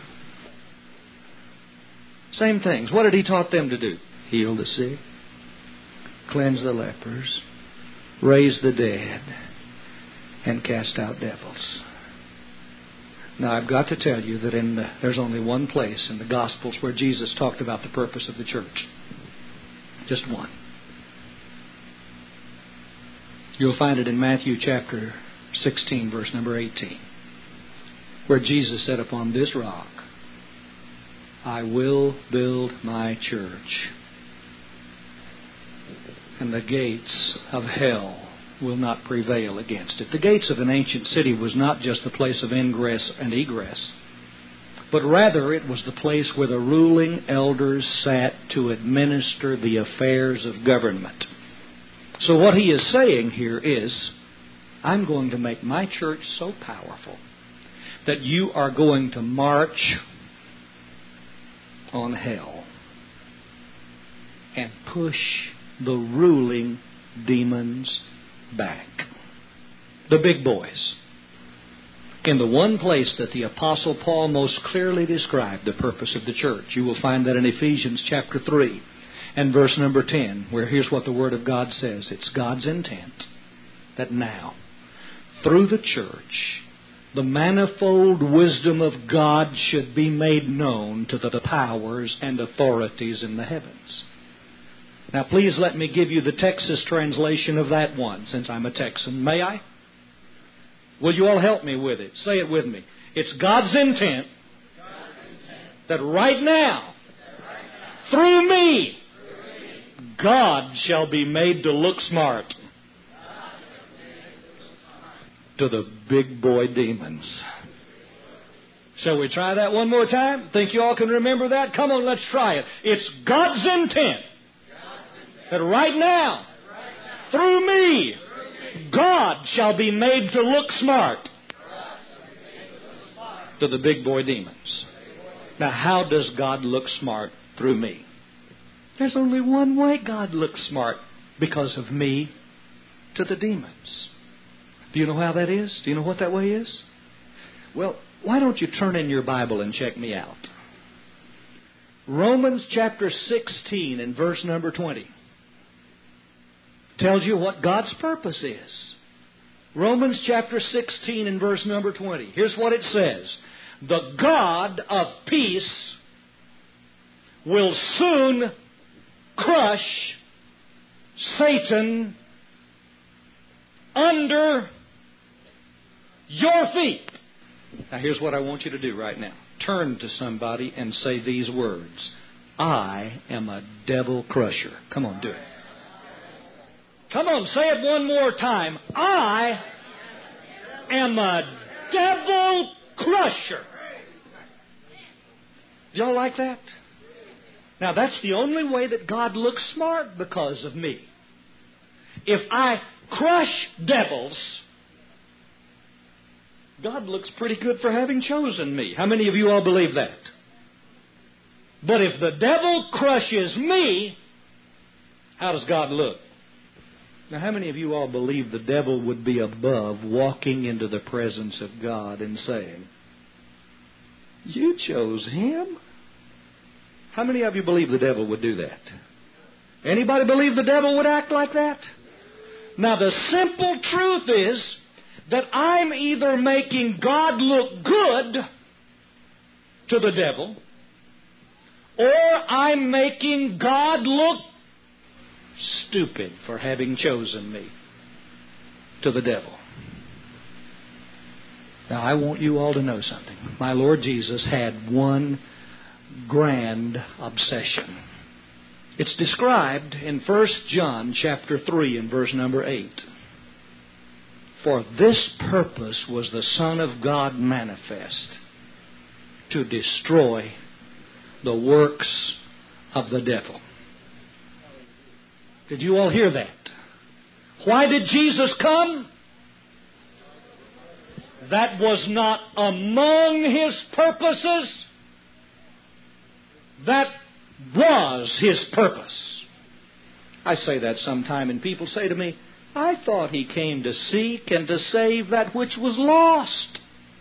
Same things. What had He taught them to do? Heal the sick, cleanse the lepers, raise the dead, and cast out devils. Now, I've got to tell you that in the, there's only one place in the Gospels where Jesus talked about the purpose of the church. Just one. You'll find it in Matthew chapter sixteen, verse number eighteen, where Jesus said, "Upon this rock I will build my church, and the gates of hell will not prevail against it." The gates of an ancient city was not just the place of ingress and egress, but rather it was the place where the ruling elders sat to administer the affairs of government. So what He is saying here is, I'm going to make my church so powerful that you are going to march on hell and push the ruling demons back. The big boys. In the one place that the Apostle Paul most clearly described the purpose of the church. You will find that in Ephesians chapter three and verse number ten, where here's what the Word of God says. It's God's intent that now, through the church, the manifold wisdom of God should be made known to the powers and authorities in the heavens. Now, please let me give you the Texas translation of that one, since I'm a Texan. May I? Will you all help me with it? Say it with me. It's God's intent that right now, through me, God shall be made to look smart to the big boy demons. Shall we try that one more time? Think you all can remember that? Come on, let's try it. It's God's intent that right now, through me, God shall be made to look smart to the big boy demons. Now, how does God look smart through me? There's only one way God looks smart, because of me, to the demons. Do you know how that is? Do you know what that way is? Well, why don't you turn in your Bible and check me out? Romans chapter sixteen and verse number twenty tells you what God's purpose is. Romans chapter sixteen and verse number twenty. Here's what it says. The God of peace will soon crush Satan under your feet. Now here's what I want you to do right now. Turn to somebody and say these words. I am a devil crusher. Come on, do it. Come on, say it one more time. I am a devil crusher. Y'all like that? Now that's the only way that God looks smart because of me. If I crush devils, God looks pretty good for having chosen me. How many of you all believe that? But if the devil crushes me, how does God look? Now, how many of you all believe the devil would be above walking into the presence of God and saying, you chose him? How many of you believe the devil would do that? Anybody believe the devil would act like that? Now, the simple truth is that I'm either making God look good to the devil, or I'm making God look stupid for having chosen me to the devil. Now, I want you all to know something. My Lord Jesus had one grand obsession. It's described in First John chapter three and verse number eight. For this purpose was the Son of God manifest, to destroy the works of the devil. Did you all hear that? Why did Jesus come? That was not among His purposes. That was His purpose. I say that sometime and people say to me, I thought He came to seek and to save that which was lost.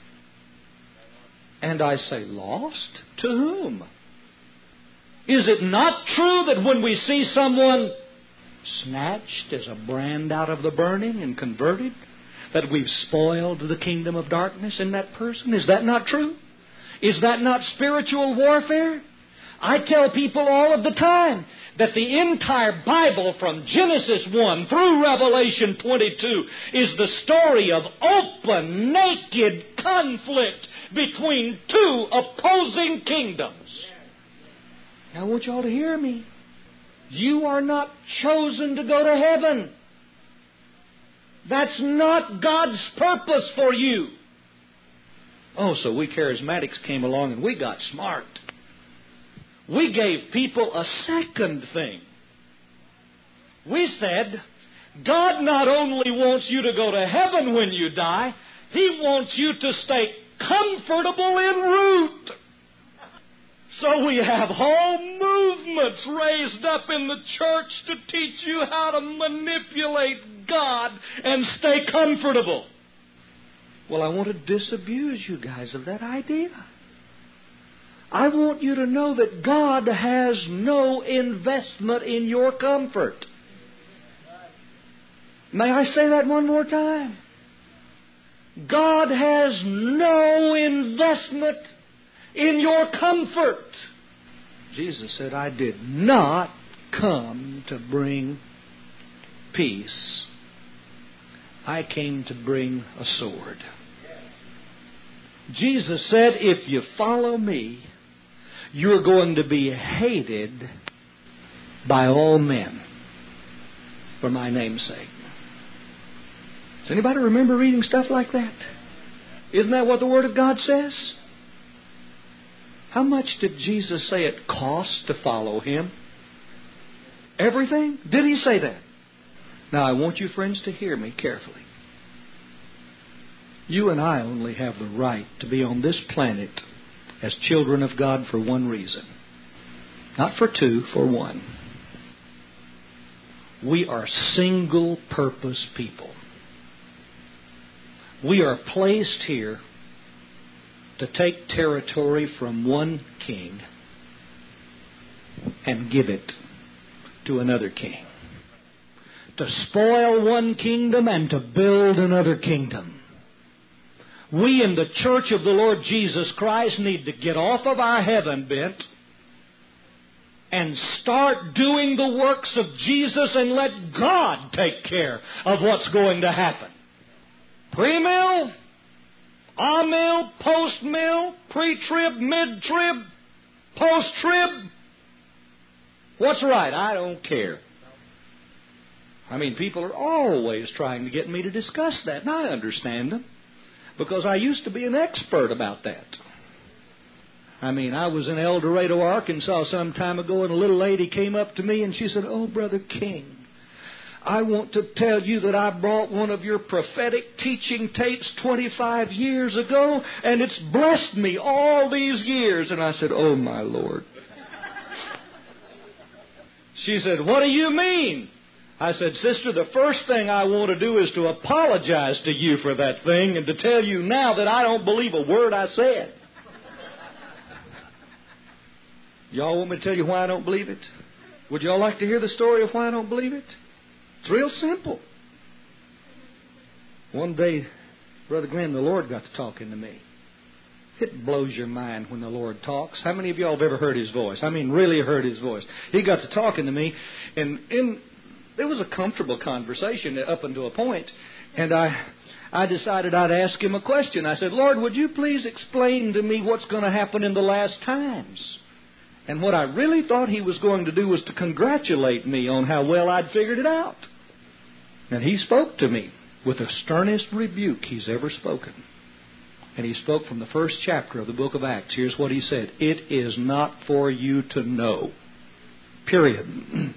And I say, lost? To whom? Is it not true that when we see someone snatched as a brand out of the burning and converted, that we've spoiled the kingdom of darkness in that person? Is that not true? Is that not spiritual warfare? I tell people all of the time that the entire Bible from Genesis one through Revelation twenty-two is the story of open, naked conflict between two opposing kingdoms. Now I want you all to hear me. You are not chosen to go to heaven. That's not God's purpose for you. Oh, so we charismatics came along and we got smart. We gave people a second thing. We said, God not only wants you to go to heaven when you die, He wants you to stay comfortable en route. So we have whole movements raised up in the church to teach you how to manipulate God and stay comfortable. Well, I want to disabuse you guys of that idea. I want you to know that God has no investment in your comfort. May I say that one more time? God has no investment in your comfort. Jesus said, I did not come to bring peace. I came to bring a sword. Jesus said, if you follow me, you're going to be hated by all men for my name's sake. Does anybody remember reading stuff like that? Isn't that what the Word of God says? How much did Jesus say it cost to follow Him? Everything? Did He say that? Now, I want you friends to hear me carefully. You and I only have the right to be on this planet as children of God for one reason. Not for two, for one. We are single-purpose people. We are placed here to take territory from one king and give it to another king. To spoil one kingdom and to build another kingdom. We in the church of the Lord Jesus Christ need to get off of our heaven bent and start doing the works of Jesus and let God take care of what's going to happen. Pre-mill, a-mill, post-mill, pre-trib, mid-trib, post-trib. What's right? I don't care. I mean, people are always trying to get me to discuss that, and I understand them. Because I used to be an expert about that. I mean, I was in El Dorado, Arkansas some time ago, and a little lady came up to me and she said, oh, Brother King, I want to tell you that I bought one of your prophetic teaching tapes twenty-five years ago, and it's blessed me all these years. And I said, oh, my Lord. She said, what do you mean? I said, sister, the first thing I want to do is to apologize to you for that thing and to tell you now that I don't believe a word I said. Y'all want me to tell you why I don't believe it? Would y'all like to hear the story of why I don't believe it? It's real simple. One day, Brother Glenn, the Lord got to talking to me. It blows your mind when the Lord talks. How many of y'all have ever heard His voice? I mean, really heard His voice. He got to talking to me, and in... it was a comfortable conversation up until a point, and I I decided I'd ask Him a question. I said, Lord, would you please explain to me what's going to happen in the last times? And what I really thought He was going to do was to congratulate me on how well I'd figured it out. And He spoke to me with the sternest rebuke He's ever spoken. And He spoke from the first chapter of the book of Acts. Here's what He said. It is not for you to know. Period.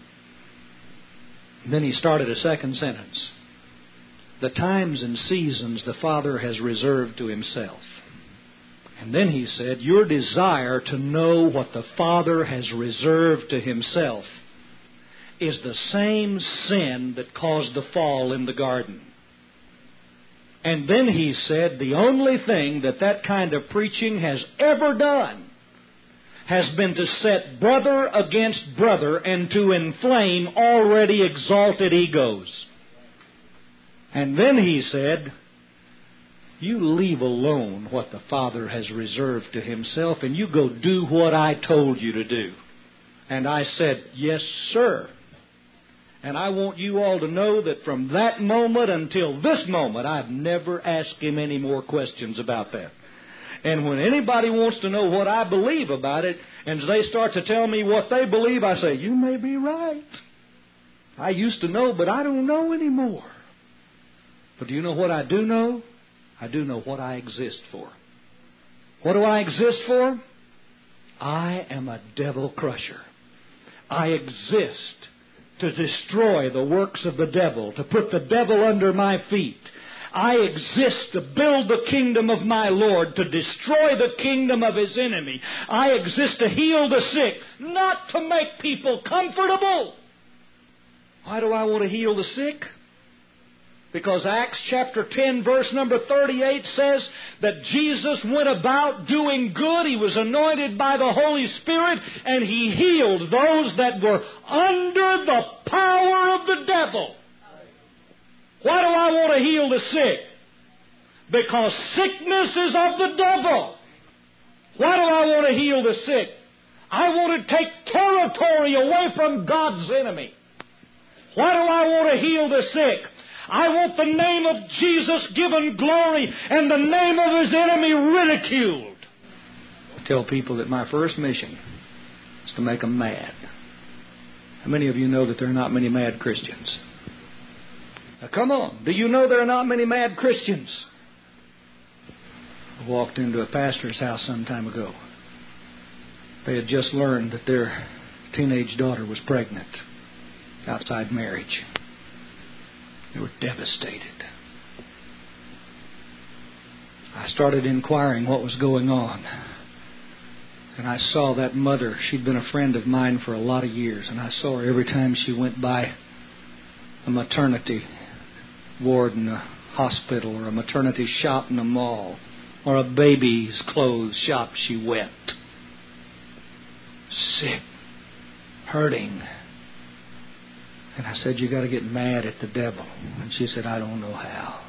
Then He started a second sentence. The times and seasons the Father has reserved to Himself. And then He said, your desire to know what the Father has reserved to Himself is the same sin that caused the fall in the garden. And then He said, the only thing that that kind of preaching has ever done has been to set brother against brother and to inflame already exalted egos. And then He said, you leave alone what the Father has reserved to Himself and you go do what I told you to do. And I said, yes, sir. And I want you all to know that from that moment until this moment, I've never asked Him any more questions about that. And when anybody wants to know what I believe about it, and they start to tell me what they believe, I say, you may be right. I used to know, but I don't know anymore. But do you know what I do know? I do know what I exist for. What do I exist for? I am a devil crusher. I exist to destroy the works of the devil, to put the devil under my feet. I exist to build the kingdom of my Lord, to destroy the kingdom of His enemy. I exist to heal the sick, not to make people comfortable. Why do I want to heal the sick? Because Acts chapter ten, verse number thirty-eight says that Jesus went about doing good. He was anointed by the Holy Spirit, and He healed those that were under the power of the devil. Why do I want to heal the sick? Because sickness is of the devil. Why do I want to heal the sick? I want to take territory away from God's enemy. Why do I want to heal the sick? I want the name of Jesus given glory and the name of His enemy ridiculed. I tell people that my first mission is to make them mad. How many of you know that there are not many mad Christians? Now come on, do you know there are not many mad Christians? I walked into a pastor's house some time ago. They had just learned that their teenage daughter was pregnant outside marriage. They were devastated. I started inquiring what was going on. And I saw that mother. She'd been a friend of mine for a lot of years. And I saw her every time she went by a maternity ward in a hospital or a maternity shop in a mall or a baby's clothes shop, she wept. Sick. Hurting. And I said, you got to get mad at the devil. And she said, I don't know how.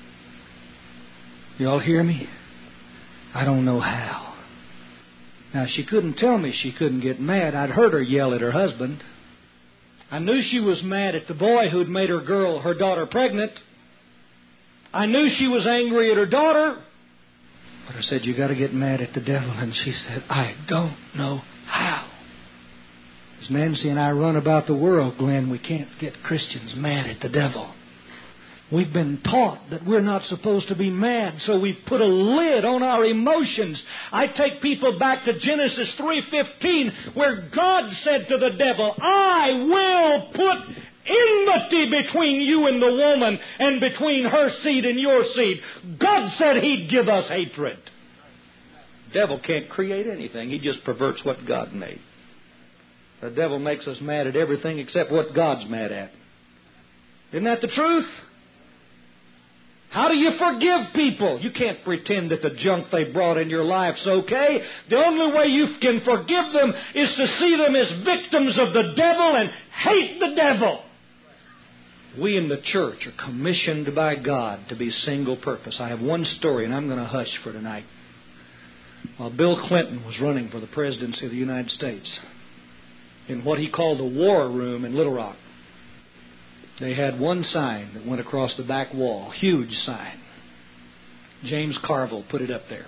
You all hear me? I don't know how. Now, she couldn't tell me she couldn't get mad. I'd heard her yell at her husband. I knew she was mad at the boy who'd made her girl, her daughter, pregnant. I knew she was angry at her daughter. But I said, you got to get mad at the devil. And she said, I don't know how. As Nancy and I run about the world, Glenn, we can't get Christians mad at the devil. We've been taught that we're not supposed to be mad, so we've put a lid on our emotions. I take people back to Genesis three fifteen, where God said to the devil, I will put enmity between you and the woman, and between her seed and your seed. God said He'd give us hatred. The devil can't create anything. He just perverts what God made. The devil makes us mad at everything except what God's mad at. Isn't that the truth? How do you forgive people? You can't pretend that the junk they brought in your life's okay. The only way you can forgive them is to see them as victims of the devil and hate the devil. We in the church are commissioned by God to be single purpose. I have one story, and I'm going to hush for tonight. While Bill Clinton was running for the presidency of the United States, in what he called the War Room in Little Rock, they had one sign that went across the back wall, huge sign. James Carville put it up there.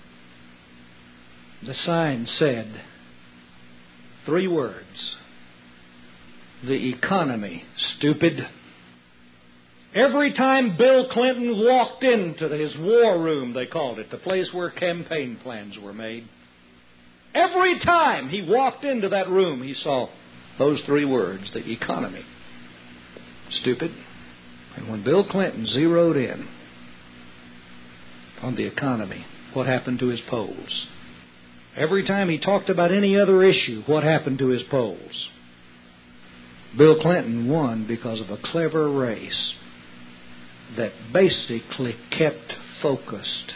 The sign said three words: the economy, stupid. Every time Bill Clinton walked into his war room, they called it, the place where campaign plans were made, every time he walked into that room, he saw those three words, the economy, stupid. And when Bill Clinton zeroed in on the economy, what happened to his polls? Every time he talked about any other issue, what happened to his polls? Bill Clinton won because of a clever race that basically kept focused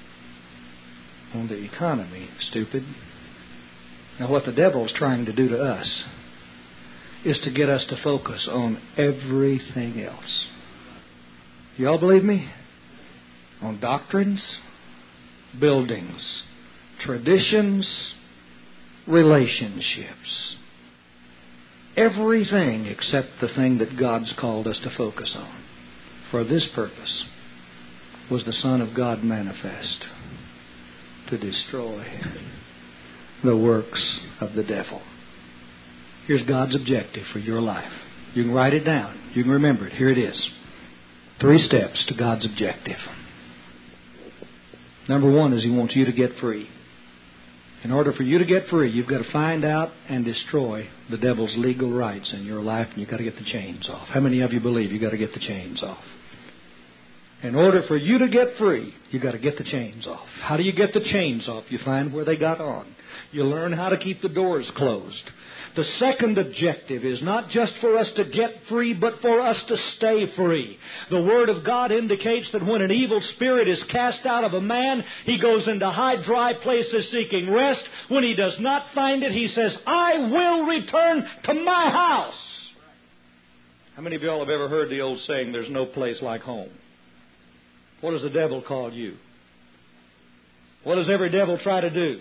on the economy, stupid. Now, what the devil's trying to do to us is to get us to focus on everything else. Y'all believe me? On doctrines, buildings, traditions, relationships. Everything except the thing that God's called us to focus on. For this purpose was the Son of God manifest, to destroy the works of the devil. Here's God's objective for your life. You can write it down. You can remember it. Here it is. Three steps to God's objective. Number one is He wants you to get free. In order for you to get free, you've got to find out and destroy the devil's legal rights in your life, and you've got to get the chains off. How many of you believe you've got to get the chains off? In order for you to get free, you got to get the chains off. How do you get the chains off? You find where they got on. You learn how to keep the doors closed. The second objective is not just for us to get free, but for us to stay free. The Word of God indicates that when an evil spirit is cast out of a man, he goes into high, dry places seeking rest. When he does not find it, he says, I will return to my house. How many of y'all have ever heard the old saying, there's no place like home? What does the devil call you? What does every devil try to do?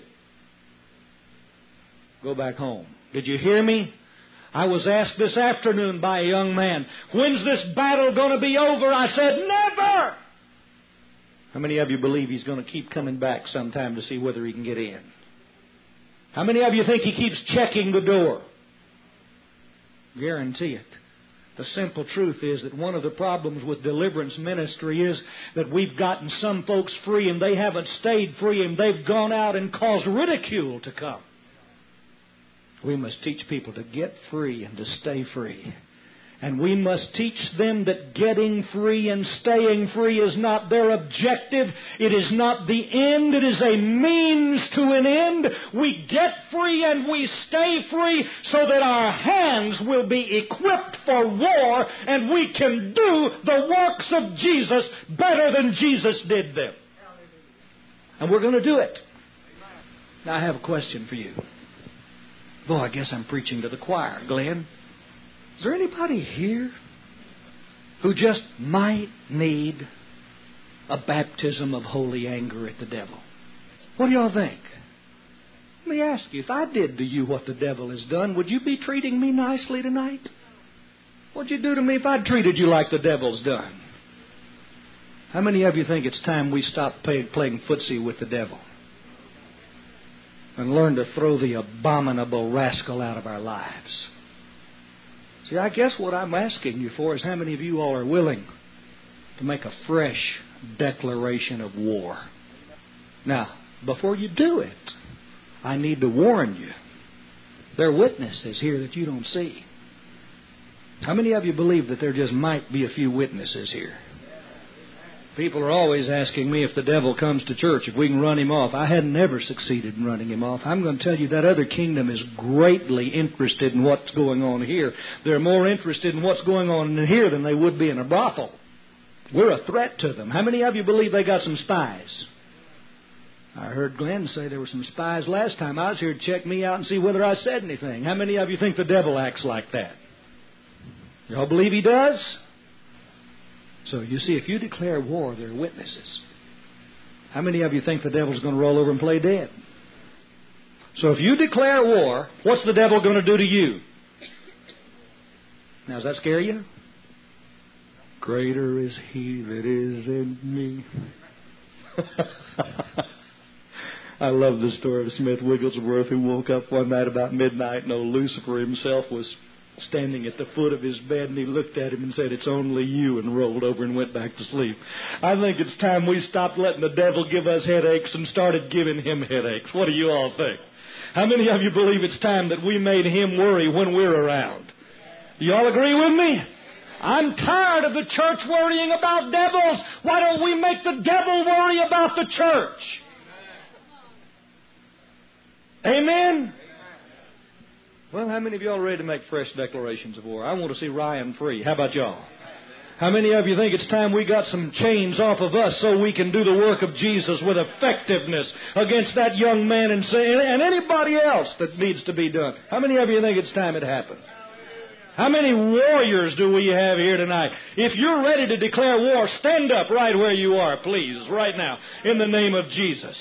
Go back home. Did you hear me? I was asked this afternoon by a young man, when's this battle going to be over? I said, never! How many of you believe he's going to keep coming back sometime to see whether he can get in? How many of you think he keeps checking the door? Guarantee it. The simple truth is that one of the problems with deliverance ministry is that we've gotten some folks free and they haven't stayed free and they've gone out and caused ridicule to come. We must teach people to get free and to stay free. And we must teach them that getting free and staying free is not their objective. It is not the end. It is a means to an end. We get free and we stay free so that our hands will be equipped for war and we can do the works of Jesus better than Jesus did them. And we're going to do it. Now I have a question for you. Boy, I guess I'm preaching to the choir. Glenn, is there anybody here who just might need a baptism of holy anger at the devil? What do y'all think? Let me ask you, if I did to you what the devil has done, would you be treating me nicely tonight? What'd you do to me if I'd treated you like the devil's done? How many of you think it's time we stop play, playing footsie with the devil and learn to throw the abominable rascal out of our lives? See, I guess what I'm asking you for is how many of you all are willing to make a fresh declaration of war. Now, before you do it, I need to warn you. There are witnesses here that you don't see. How many of you believe that there just might be a few witnesses here? People are always asking me if the devil comes to church, if we can run him off. I hadn't ever succeeded in running him off. I'm going to tell you that other kingdom is greatly interested in what's going on here. They're more interested in what's going on in here than they would be in a brothel. We're a threat to them. How many of you believe they got some spies? I heard Glenn say there were some spies last time I was here to check me out and see whether I said anything. How many of you think the devil acts like that? Y'all believe he does? So, you see, if you declare war, there are witnesses. How many of you think the devil's going to roll over and play dead? So, if you declare war, what's the devil going to do to you? Now, does that scare you? Greater is he that is in me. I love the story of Smith Wigglesworth, who woke up one night about midnight and old Lucifer himself was standing at the foot of his bed, and he looked at him and said, "It's only you," and rolled over and went back to sleep. I think it's time we stopped letting the devil give us headaches and started giving him headaches. What do you all think? How many of you believe it's time that we made him worry when we're around? Do you all agree with me? I'm tired of the church worrying about devils. Why don't we make the devil worry about the church? Amen? Well, how many of y'all are ready to make fresh declarations of war? I want to see Ryan free. How about y'all? How many of you think it's time we got some chains off of us so we can do the work of Jesus with effectiveness against that young man and, and anybody else that needs to be done? How many of you think it's time it happened? How many warriors do we have here tonight? If you're ready to declare war, stand up right where you are, please, right now, in the name of Jesus.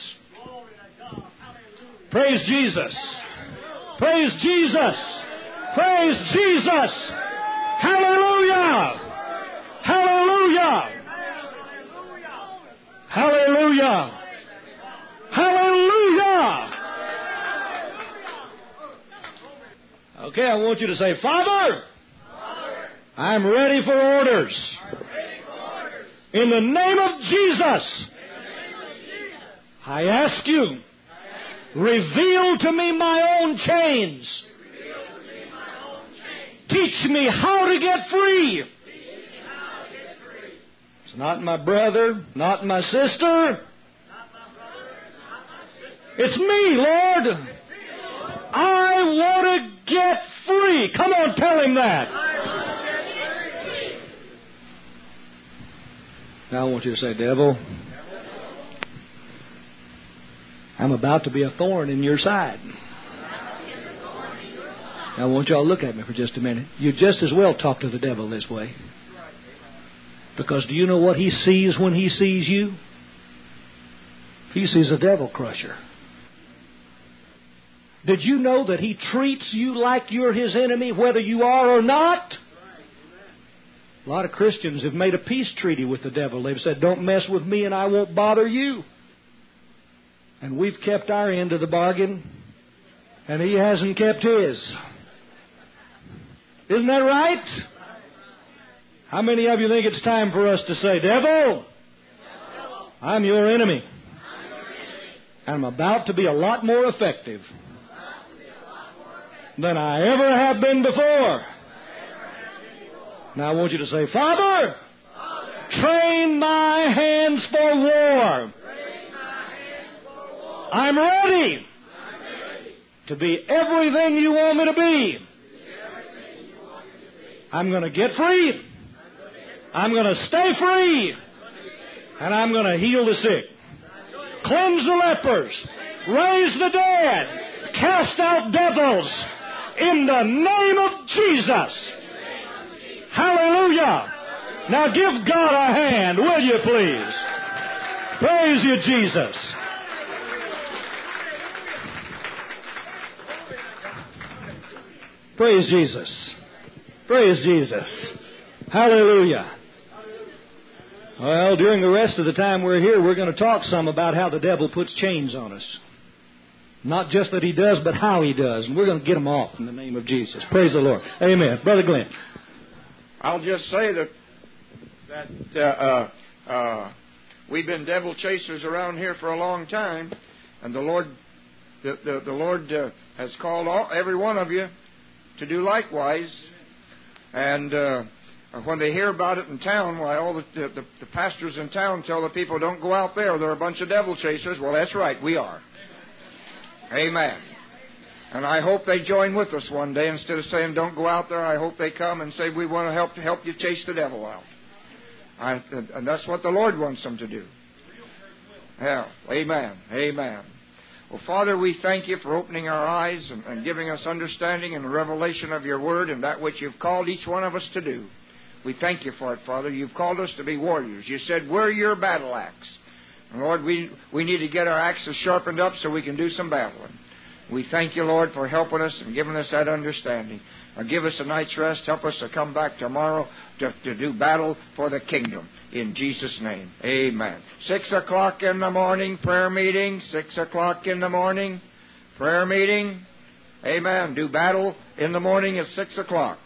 Praise Jesus. Praise Jesus. Praise Jesus. Hallelujah. Hallelujah. Hallelujah. Hallelujah. Okay, I want you to say, Father, Father, I'm ready for orders. Ready for orders. In the name of Jesus, name of Jesus I ask you, I ask you, reveal to me my own chains. Me my own chains. Teach me how to get free. Teach me how to get free. not my brother, not my sister. It's me, Lord. I want to get free. Come on, tell him that. Now I want you to say, devil, I'm about to be a thorn in your side. Now I want you all to look at me for just a minute. You just as well talk to the devil this way. Because do you know what he sees when he sees you? He sees a devil crusher. Did you know that he treats you like you're his enemy, whether you are or not? A lot of Christians have made a peace treaty with the devil. They've said, don't mess with me and I won't bother you. And we've kept our end of the bargain, and he hasn't kept his. Isn't that right? How many of you think it's time for us to say, devil, I'm your enemy. And I'm about to be a lot more effective than I ever have been before. Now I want you to say, Father, train my hands for war. I'm ready to be everything you want me to be. I'm going to get free. I'm going to stay free. And I'm going to heal the sick. Cleanse the lepers. Raise the dead. Cast out devils. In the name of Jesus. Hallelujah. Now give God a hand, will you please? Praise you, Jesus. Praise Jesus. Praise Jesus. Hallelujah. Well, during the rest of the time we're here, we're going to talk some about how the devil puts chains on us. Not just that he does, but how he does. And we're going to get them off in the name of Jesus. Praise the Lord. Amen. Brother Glenn. I'll just say that that uh, uh, uh, we've been devil chasers around here for a long time, and the Lord, the the, the Lord uh, has called all, every one of you to do likewise. And uh, when they hear about it in town, why all the, the the pastors in town tell the people, "Don't go out there. They're a bunch of devil chasers." Well, that's right, we are. Amen. And I hope they join with us one day. Instead of saying, don't go out there, I hope they come and say, we want to help to help you chase the devil out. I, and that's what the Lord wants them to do. Yeah. Amen. Amen. Well, Father, we thank you for opening our eyes and, and giving us understanding and the revelation of your word and that which you've called each one of us to do. We thank you for it, Father. You've called us to be warriors. You said, we're your battle axe. And Lord, we, we need to get our axes sharpened up so we can do some battling. We thank you, Lord, for helping us and giving us that understanding. Now give us a night's rest. Help us to come back tomorrow to, to do battle for the kingdom. In Jesus' name, amen. Six o'clock in the morning, prayer meeting. Six o'clock in the morning, prayer meeting. Amen. Do battle in the morning at six o'clock.